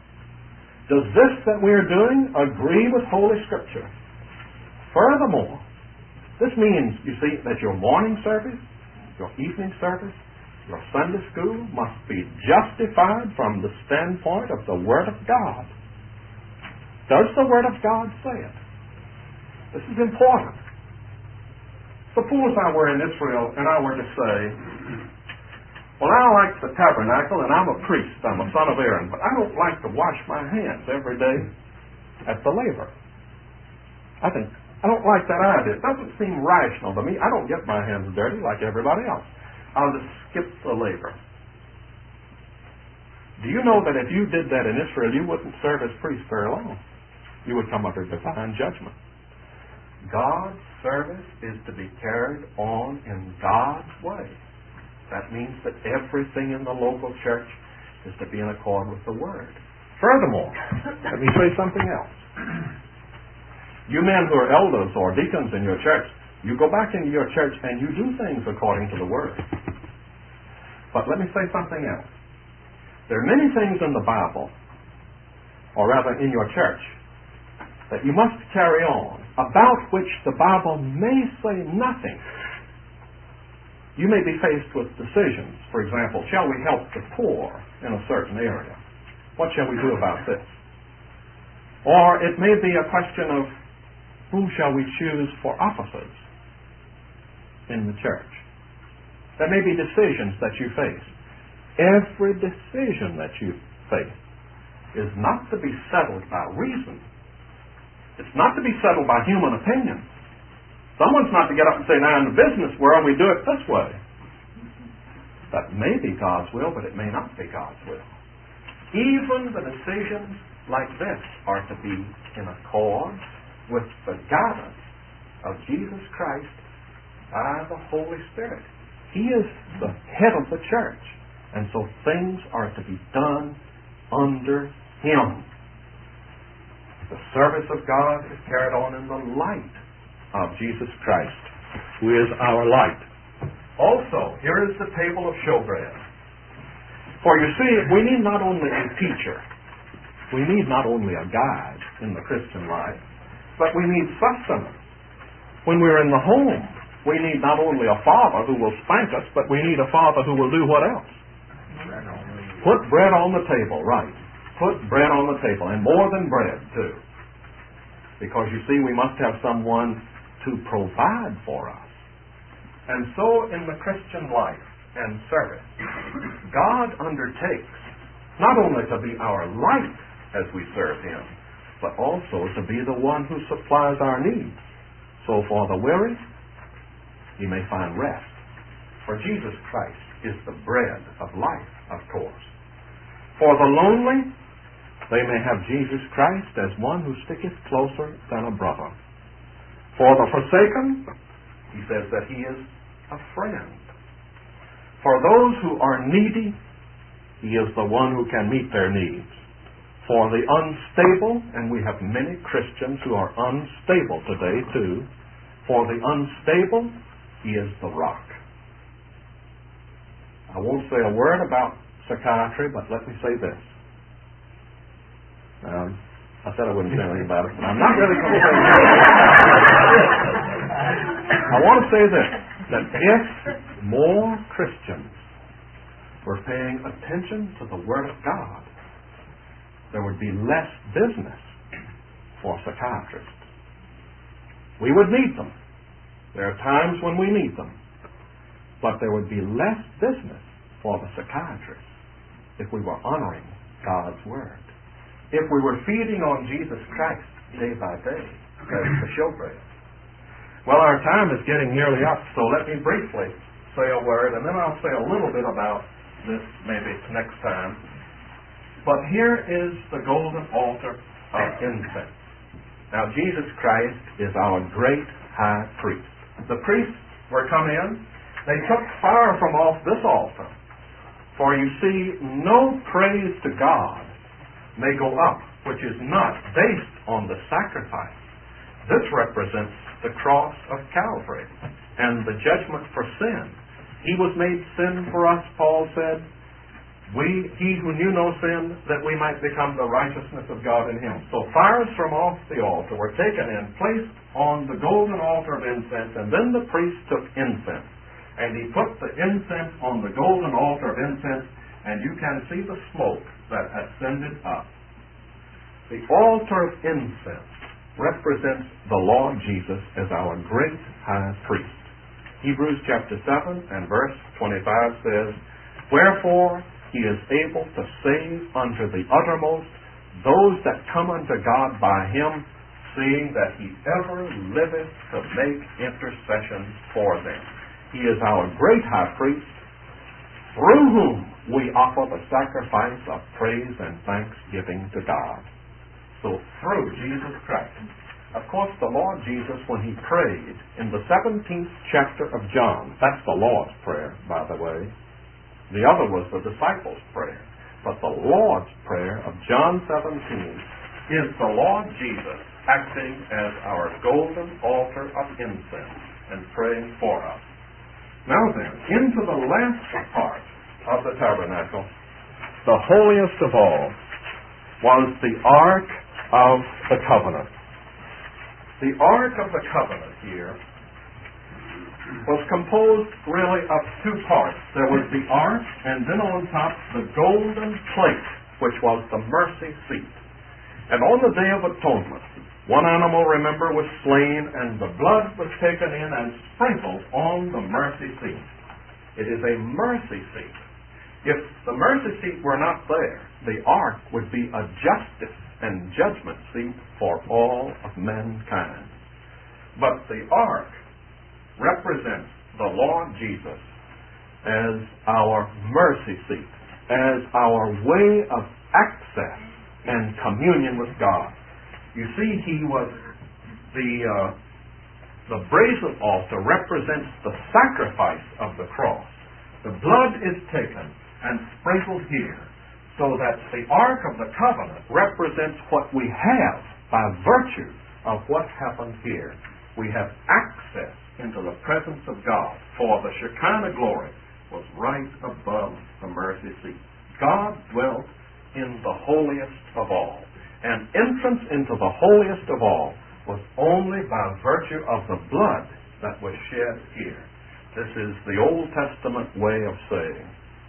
Speaker 1: Does this that we are doing agree with Holy Scripture? Furthermore, this means, you see, that your morning service, your evening service, your Sunday school must be justified from the standpoint of the Word of God. Does the Word of God say it? This is important. Suppose I were in Israel and I were to say, well, I like the tabernacle and I'm a priest, I'm a son of Aaron, but I don't like to wash my hands every day at the laver. I think, I don't like that idea. It doesn't seem rational to me. I don't get my hands dirty like everybody else. I'll just skip the laver. Do you know that if you did that in Israel, you wouldn't serve as priest very long? You would come under divine judgment. God's service is to be carried on in God's way. That means that everything in the local church is to be in accord with the Word. Furthermore, let me say something else. You men who are elders or deacons in your church, you go back into your church and you do things according to the Word. But let me say something else. There are many things in the Bible, or rather in your church, that you must carry on, about which the Bible may say nothing. You may be faced with decisions. For example, shall we help the poor in a certain area? What shall we do about this? Or it may be a question of whom shall we choose for officers in the church. There may be decisions that you face. Every decision that you face is not to be settled by reason. It's not to be settled by human opinion. Someone's not to get up and say, now in the business world we do it this way. That may be God's will, but it may not be God's will. Even the decisions like this are to be in accord with the guidance of Jesus Christ by the Holy Spirit. He is the head of the church, and so things are to be done under Him. The service of God is carried on in the light of Jesus Christ, who is our light. Also, here is the table of showbread. For you see, we need not only a teacher, we need not only a guide in the Christian life, but we need sustenance. When we're in the home, we need not only a father who will spank us, but we need a father who will do what else? Put bread on the table, right. Put bread on the table, and more than bread, too. Because, you see, we must have someone to provide for us. And so, in the Christian life and service, God undertakes not only to be our light as we serve Him, but also to be the one who supplies our needs. So for the weary, he may find rest. For Jesus Christ is the bread of life, of course. For the lonely, they may have Jesus Christ as one who sticketh closer than a brother. For the forsaken, he says that he is a friend. For those who are needy, he is the one who can meet their needs. For the unstable, and we have many Christians who are unstable today too, for the unstable, he is the rock. I won't say a word about psychiatry, but let me say this. Um, I said I wouldn't say anything about it, but I'm not really going to say anything. I want to say this, that if more Christians were paying attention to the Word of God, there would be less business for psychiatrists. We would need them. There are times when we need them. But there would be less business for the psychiatrists if we were honoring God's Word. If we were feeding on Jesus Christ day by day as the showbread. Well, our time is getting nearly up, so let me briefly say a word, and then I'll say a little bit about this maybe next time. But here is the golden altar of incense. Now, Jesus Christ is our great high priest. The priests were come in. They took fire from off this altar. For you see, no praise to God may go up, which is not based on the sacrifice. This represents the cross of Calvary and the judgment for sin. He was made sin for us, Paul said. We, he who knew no sin, that we might become the righteousness of God in him. So fires from off the altar were taken and placed on the golden altar of incense, and then the priest took incense. And he put the incense on the golden altar of incense, and you can see the smoke that ascended up. The altar of incense represents the Lord Jesus as our great high priest. Hebrews chapter seven and verse twenty-five says, Wherefore he is able to save unto the uttermost those that come unto God by him, seeing that he ever liveth to make intercession for them. He is our great high priest, through whom we offer the sacrifice of praise and thanksgiving to God. So through Jesus Christ. Of course, the Lord Jesus, when he prayed in the seventeenth chapter of John, that's the Lord's Prayer, by the way. The other was the disciples' prayer. But the Lord's Prayer of John seventeen is the Lord Jesus acting as our golden altar of incense and praying for us. Now then, into the last part of the tabernacle, the holiest of all, was the Ark of the Covenant. The Ark of the Covenant here was composed really of two parts. There was the ark, and then on top the golden plate, which was the mercy seat. And on the Day of Atonement, one animal, remember, was slain, and the blood was taken in and sprinkled on the mercy seat. It is a mercy seat. If the mercy seat were not there, the ark would be a justice and judgment seat for all of mankind. But the ark represents the Lord Jesus as our mercy seat, as our way of access and communion with God. You see, he was the uh, the brazen altar represents the sacrifice of the cross. The blood is taken and sprinkled here, so that the Ark of the Covenant represents what we have by virtue of what happened here. We have access into the presence of God, for the Shekinah glory was right above the mercy seat. God dwelt in the holiest of all, and entrance into the holiest of all was only by virtue of the blood that was shed here. This is the Old Testament way of saying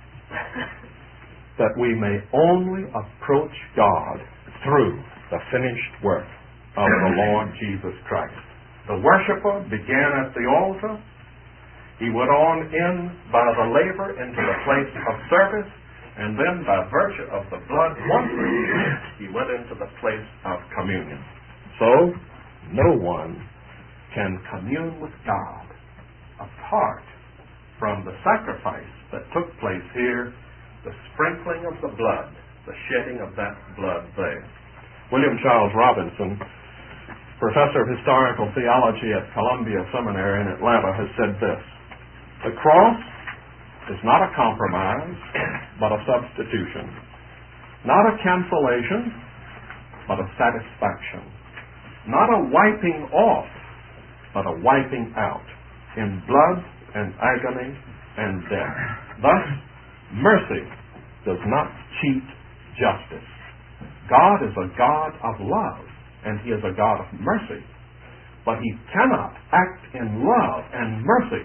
Speaker 1: that we may only approach God through the finished work of the Lord Jesus Christ. The worshiper began at the altar. He went on in by the laver into the place of service, and then by virtue of the blood once again, he went into the place of communion. So, no one can commune with God apart from the sacrifice that took place here, the sprinkling of the blood, the shedding of that blood there. William Charles Robinson, professor of historical theology at Columbia Seminary in Atlanta, has said this: the cross is not a compromise, but a substitution. Not a cancellation, but a satisfaction. Not a wiping off, but a wiping out in blood and agony and death. Thus, mercy does not cheat justice. God is a God of love, and He is a God of mercy. But He cannot act in love and mercy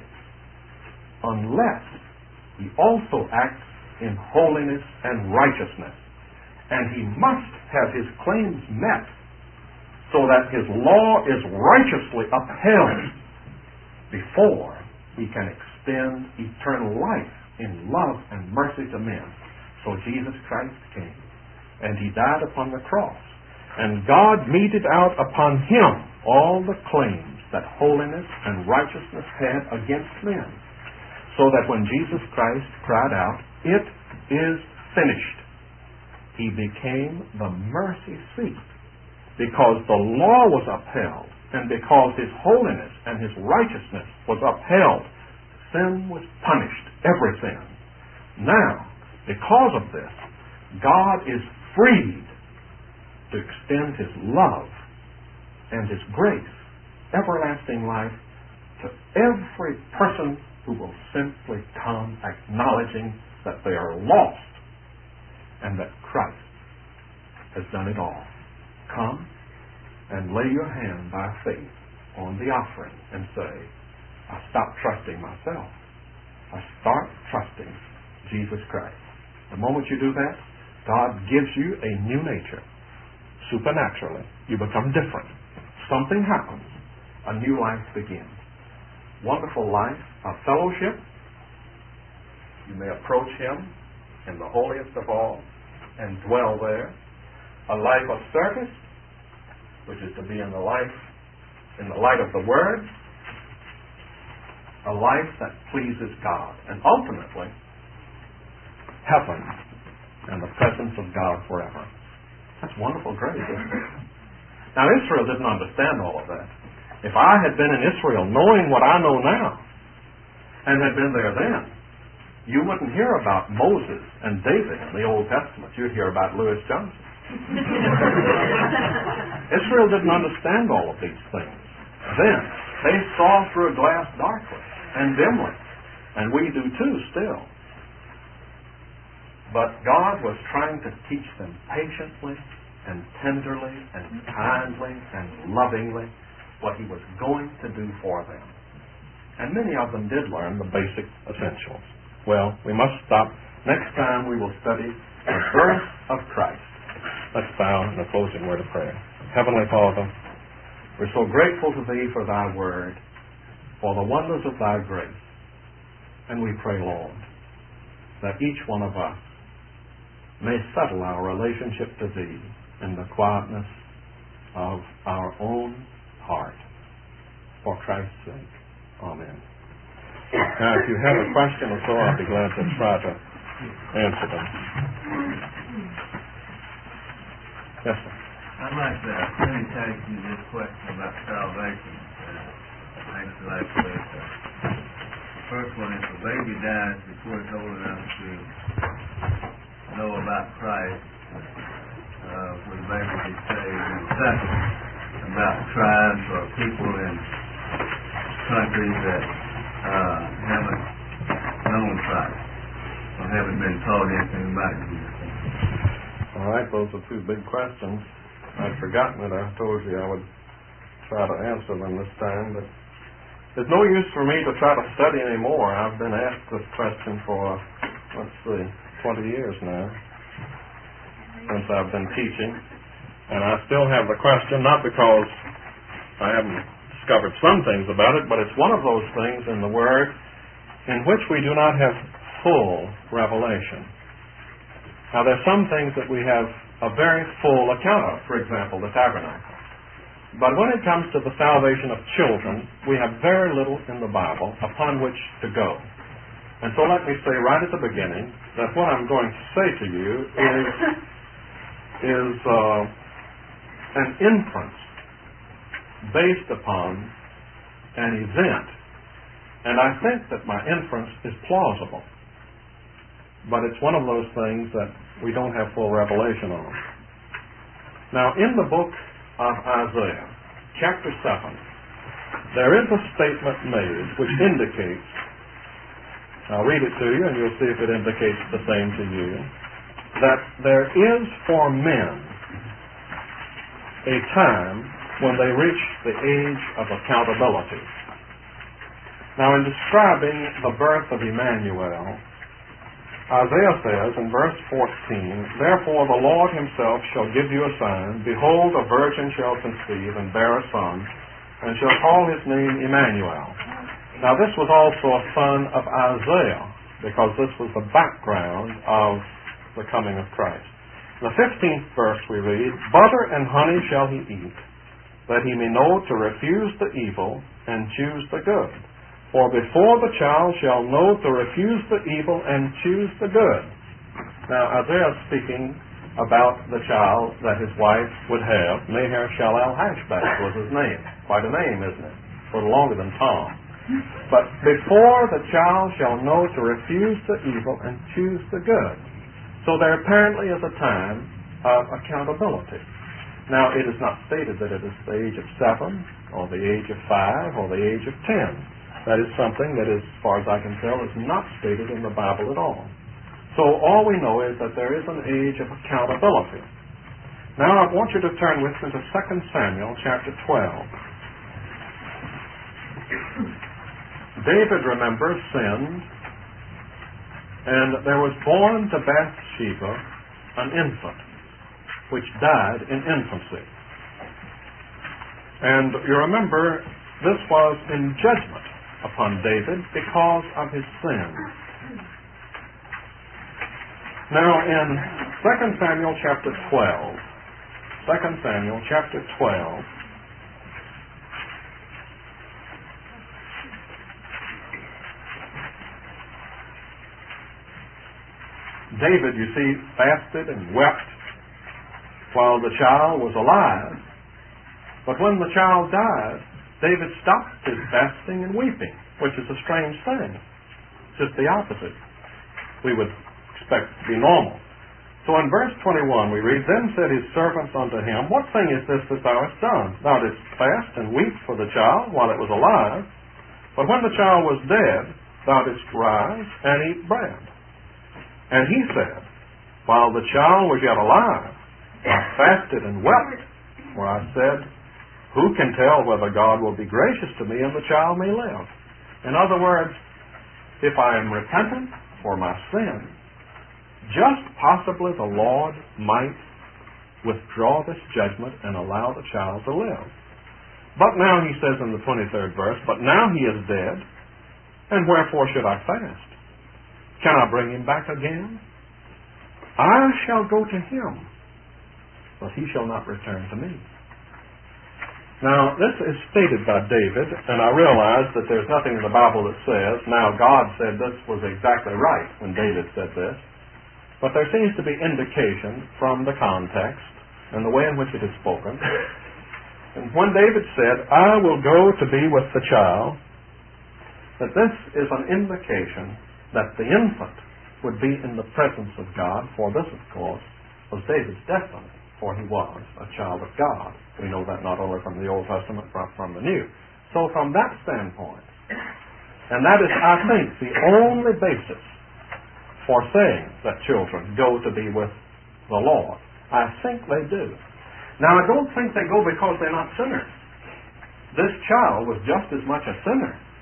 Speaker 1: unless He also acts in holiness and righteousness. And He must have His claims met so that His law is righteously upheld before He can extend eternal life in love and mercy to men. So Jesus Christ came, and He died upon the cross. And God meted out upon Him all the claims that holiness and righteousness had against men, so that when Jesus Christ cried out, "It is finished," He became the mercy seat, because the law was upheld, and because His holiness and His righteousness was upheld. Sin was punished, every sin. Now, because of this, God is freed to extend His love and His grace, everlasting life, to every person who will simply come acknowledging that they are lost and that Christ has done it all. Come and lay your hand by faith on the offering and say, I stop trusting myself. I start trusting Jesus Christ. The moment you do that, God gives you a new nature. Supernaturally, you become different. Something happens. A new life begins. Wonderful life of fellowship. You may approach Him in the holiest of all and dwell there. A life of service, which is to be in the life, in the light of the Word. A life that pleases God. And ultimately, heaven and the presence of God forever. That's wonderful grace, isn't it? Now, Israel didn't understand all of that. If I had been in Israel knowing what I know now and had been there then, you wouldn't hear about Moses and David in the Old Testament. You'd hear about Lewis Johnson. Israel didn't understand all of these things. Then, they saw through a glass darkly and dimly. And we do too still. But God was trying to teach them patiently and tenderly and kindly and lovingly what He was going to do for them. And many of them did learn the basic essentials. Well, we must stop. Next time we will study the birth of Christ. Let's bow in a closing word of prayer. Heavenly Father, we're so grateful to Thee for Thy Word, for the wonders of Thy grace. And we pray, Lord, that each one of us may settle our relationship to Thee in the quietness of our own heart. For Christ's sake. Amen. Now, if you have a question or so, I'll be glad to try to answer them. Yes, sir.
Speaker 5: I'd like to finish asking you this question about salvation. Uh, actually, like this. Uh, the first one is, if a baby dies before it's old enough to know about Christ, uh, will the baby be saved? And second, about tribes or people in countries that uh, haven't known Christ or haven't been taught anything about Jesus.
Speaker 1: All right, those are two big questions. I'd forgotten that I told you I would try to answer them this time, but There's no use for me to try to study anymore. I've been asked this question for, let's see, twenty years now, since I've been teaching. And I still have the question, not because I haven't discovered some things about it, but it's one of those things in the Word in which we do not have full revelation. Now, there's some things that we have a very full account of, for example, the tabernacle. But when it comes to the salvation of children, we have very little in the Bible upon which to go. And so let me say right at the beginning that what I'm going to say to you is, is uh, an inference based upon an event. And I think that my inference is plausible. But it's one of those things that we don't have full revelation on. Now, in the book of Isaiah, chapter seven, there is a statement made which indicates, I'll read it to you and you'll see if it indicates the same to you, that there is for men a time when they reach the age of accountability. Now, in describing the birth of Emmanuel, Isaiah says in verse fourteen, "Therefore the Lord himself shall give you a sign. Behold, a virgin shall conceive and bear a son, and shall call his name Emmanuel." Now this was also a son of Isaiah, because this was the background of the coming of Christ. In the fifteenth verse we read, "Butter and honey shall he eat, that he may know to refuse the evil and choose the good. For before the child shall know to refuse the evil and choose the good." Now, Isaiah is speaking about the child that his wife would have. Maher-shalal-hash-baz was his name. Quite a name, isn't it? A little longer than Tom. But before the child shall know to refuse the evil and choose the good. So there apparently is a time of accountability. Now, it is not stated that it is the age of seven, or the age of five, or the age of ten. That is something that, as far as I can tell, is not stated in the Bible at all. So all we know is that there is an age of accountability. Now I want you to turn with me to Second Samuel chapter twelve. David, remember, sinned, and there was born to Bathsheba an infant, which died in infancy. And you remember, this was in judgment upon David because of his sin. Now in Second Samuel chapter twelve, Second Samuel chapter twelve, David, you see, fasted and wept while the child was alive. But when the child died, David stopped his fasting and weeping, which is a strange thing. Just the opposite. We would expect to be normal. So in verse twenty-one we read, "Then said his servants unto him, What thing is this that thou hast done? Thou didst fast and weep for the child while it was alive, but when the child was dead, thou didst rise and eat bread. And he said, While the child was yet alive, I fasted and wept, for I said, Who can tell whether God will be gracious to me and the child may live?" In other words, if I am repentant for my sin, just possibly the Lord might withdraw this judgment and allow the child to live. But now he says in the twenty-third verse, "But now he is dead, and wherefore should I fast? Can I bring him back again? I shall go to him, but he shall not return to me." Now, this is stated by David, and I realize that there's nothing in the Bible that says, now God said this was exactly right when David said this, but there seems to be indication from the context and the way in which it is spoken. And when David said, "I will go to be with the child," that this is an indication that the infant would be in the presence of God, for this, of course, was David's destiny, for he was a child of God. We know that not only from the Old Testament, but from the New. So from that standpoint, and that is, I think, the only basis for saying that children go to be with the Lord. I think they do. Now, I don't think they go because they're not sinners. This child was just as much a sinner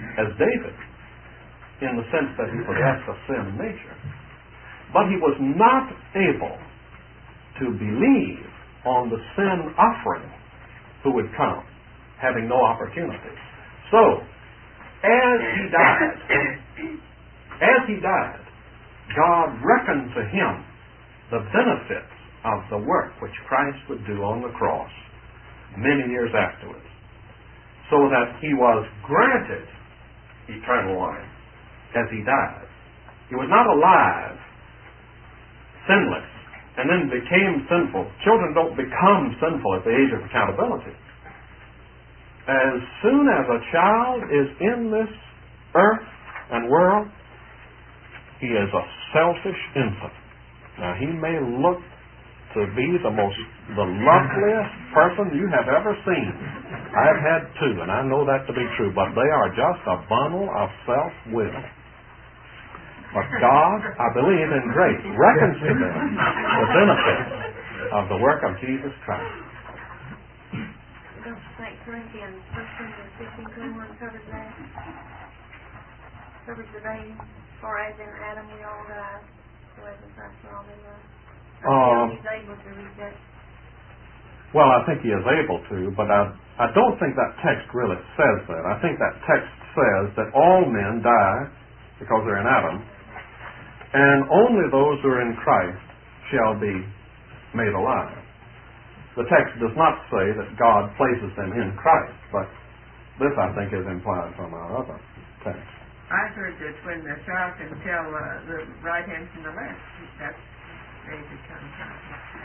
Speaker 1: as David, in the sense that he possessed a sin nature. But he was not able to believe on the sin offering who would come, having no opportunity. So, as he died, as he died, God reckoned to him the benefits of the work which Christ would do on the cross many years afterwards, so that he was granted eternal life as he died. He was not alive, sinless, and then became sinful. Children don't become sinful at the age of accountability. As soon as a child is in this earth and world, he is a selfish infant. Now, he may look to be the most, the loveliest person you have ever seen. I've had two, and I know that to be true, but they are just a bundle of self-will. But God, I believe in grace, reckons to them the benefit of the work of Jesus Christ.
Speaker 6: Don't Second Corinthians, First Corinthians fifteen twenty-one covers that. Covers the baby. For as in Adam we all die, so as in Christ we all be loved.
Speaker 1: Um,
Speaker 6: He's able to read that.
Speaker 1: Well, I think he is able to, but I, I don't think that text really says that. I think that text says that all men die because they're in Adam, and only those who are in Christ shall be made alive. The text does not say that God places them in Christ, but this, I think, is implied from our other text.
Speaker 7: I heard that when the child can tell uh, the right hand from the left, that's maybe comes out.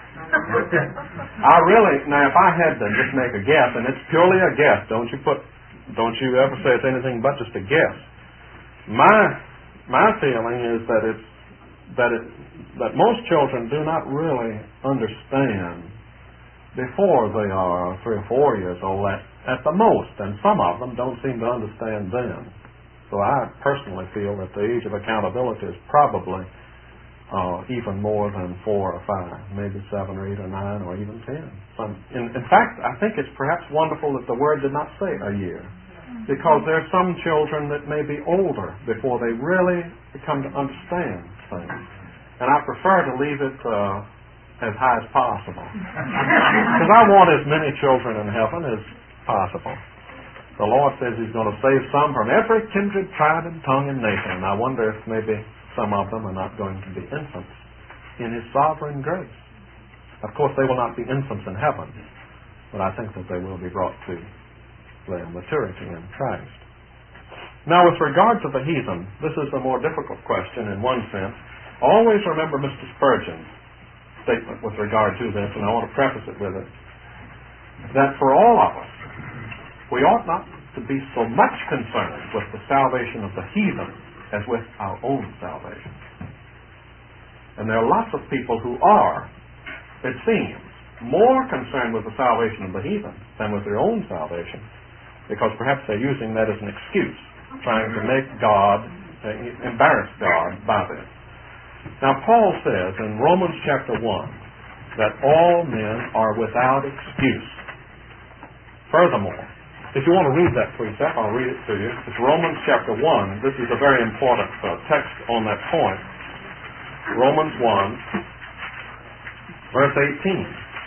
Speaker 1: I really, now if I had to just make a guess, and it's purely a guess, don't you put, don't you ever say it's anything but just a guess. My, my feeling is that it's, that it, that most children do not really understand before they are three or four years old at, at the most, and some of them don't seem to understand then. So I personally feel that the age of accountability is probably uh, even more than four or five, maybe seven or eight or nine or even ten. Some, in, in fact, I think it's perhaps wonderful that the Word did not say a year, because there are some children that may be older before they really come to understand things. And I prefer to leave it uh, as high as possible, because I want as many children in heaven as possible. The Lord says He's going to save some from every kindred, tribe, and tongue and nation. And I wonder if maybe some of them are not going to be infants in His sovereign grace. Of course, they will not be infants in heaven, but I think that they will be brought to their maturity in Christ. Now, with regard to the heathen, this is a more difficult question in one sense. Always remember Mister Spurgeon's statement with regard to this, and I want to preface it with it, that for all of us, we ought not to be so much concerned with the salvation of the heathen as with our own salvation. And there are lots of people who are, it seems, more concerned with the salvation of the heathen than with their own salvation, because perhaps they're using that as an excuse, trying to make God, uh, embarrass God by this. Now, Paul says in Romans chapter one that all men are without excuse. Furthermore, if you want to read that precept, I'll read it to you. It's Romans chapter one. This is a very important uh, text on that point. Romans one, verse eighteen.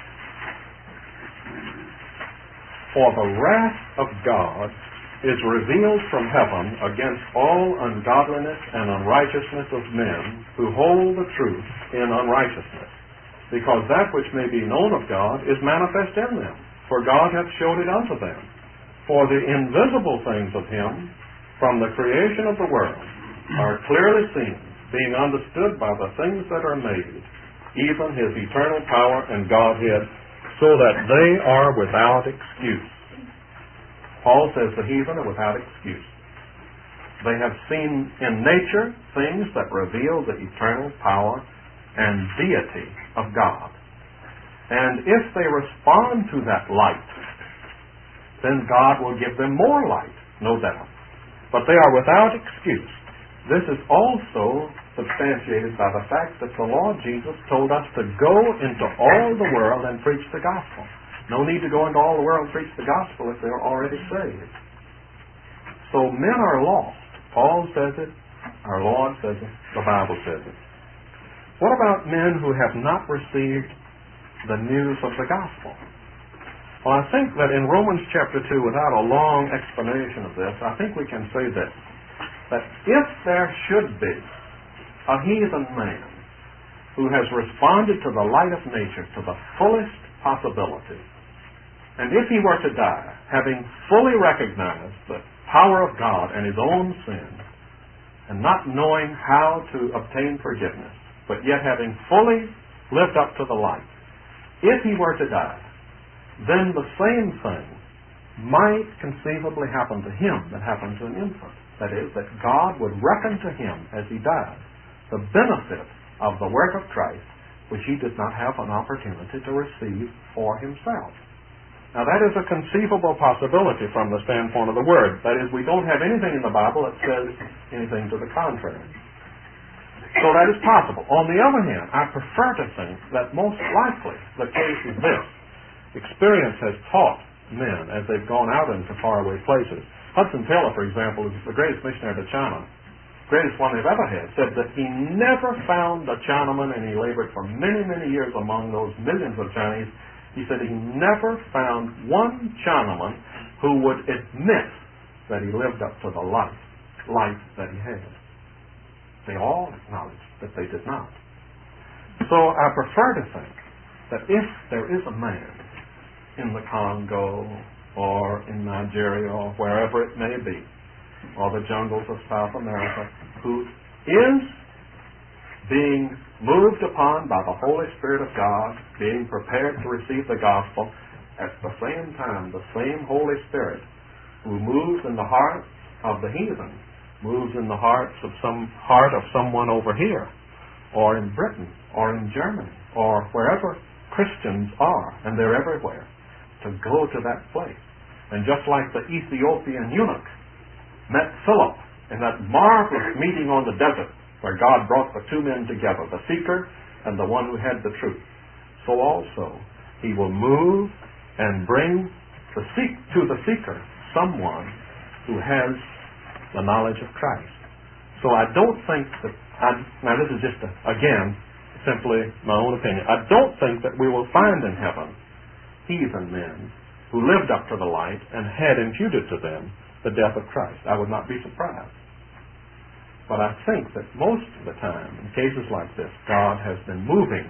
Speaker 1: For the wrath of God is revealed from heaven against all ungodliness and unrighteousness of men who hold the truth in unrighteousness, because that which may be known of God is manifest in them, for God hath showed it unto them. For the invisible things of Him, from the creation of the world, are clearly seen, being understood by the things that are made, even His eternal power and Godhead, so that they are without excuse. Paul says the heathen are without excuse. They have seen in nature things that reveal the eternal power and deity of God. And if they respond to that light, then God will give them more light, no doubt. But they are without excuse. This is also substantiated by the fact that the Lord Jesus told us to go into all the world and preach the gospel. No need to go into all the world and preach the gospel if they're already saved. So men are lost. Paul says it, our Lord says it, the Bible says it. What about men who have not received the news of the gospel? Well, I think that in Romans chapter two, without a long explanation of this, I think we can say this, that if there should be a heathen man who has responded to the light of nature to the fullest possibility, and if he were to die, having fully recognized the power of God and his own sin, and not knowing how to obtain forgiveness, but yet having fully lived up to the light, if he were to die, then the same thing might conceivably happen to him that happened to an infant. That is, that God would reckon to him as he died the benefit of the work of Christ, which he did not have an opportunity to receive for himself. Now that is a conceivable possibility from the standpoint of the Word. That is, we don't have anything in the Bible that says anything to the contrary. So that is possible. On the other hand, I prefer to think that most likely the case is this. Experience has taught men as they've gone out into faraway places. Hudson Taylor, for example, is the greatest missionary to China, greatest one they've ever had, said that he never found a Chinaman, and he labored for many, many years among those millions of Chinese. He said he never found one Chinaman who would admit that he lived up to the life, life that he had. They all acknowledged that they did not. So I prefer to think that if there is a man in the Congo or in Nigeria or wherever it may be, or the jungles of South America, who is being moved upon by the Holy Spirit of God, being prepared to receive the gospel, at the same time, the same Holy Spirit who moves in the heart of the heathen, moves in the hearts of some heart of someone over here, or in Britain, or in Germany, or wherever Christians are, and they're everywhere, to go to that place. And just like the Ethiopian eunuch met Philip in that marvelous meeting on the desert, where God brought the two men together, the seeker and the one who had the truth, so also he will move and bring the seek, to the seeker someone who has the knowledge of Christ. So I don't think that, I, now this is just, a, again, simply my own opinion, I don't think that we will find in heaven heathen men who lived up to the light and had imputed to them the death of Christ. I would not be surprised. But I think that most of the time, in cases like this, God has been moving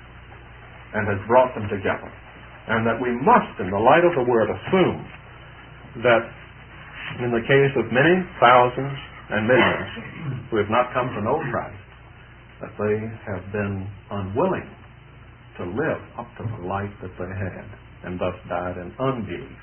Speaker 1: and has brought them together. And that we must, in the light of the Word, assume that in the case of many thousands and millions who have not come to know Christ, that they have been unwilling to live up to the light that they had, and thus died in unbelief.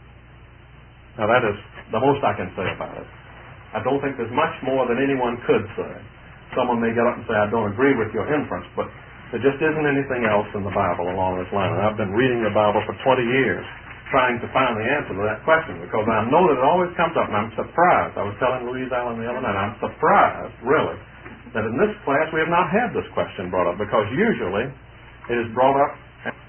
Speaker 1: Now that is the most I can say about it. I don't think there's much more than anyone could say. Someone may get up and say, I don't agree with your inference, but there just isn't anything else in the Bible along this line. And I've been reading the Bible for twenty years trying to find the answer to that question, because I know that it always comes up, and I'm surprised. I was telling Louise Allen the other night, I'm surprised, really, that in this class we have not had this question brought up, because usually it is brought up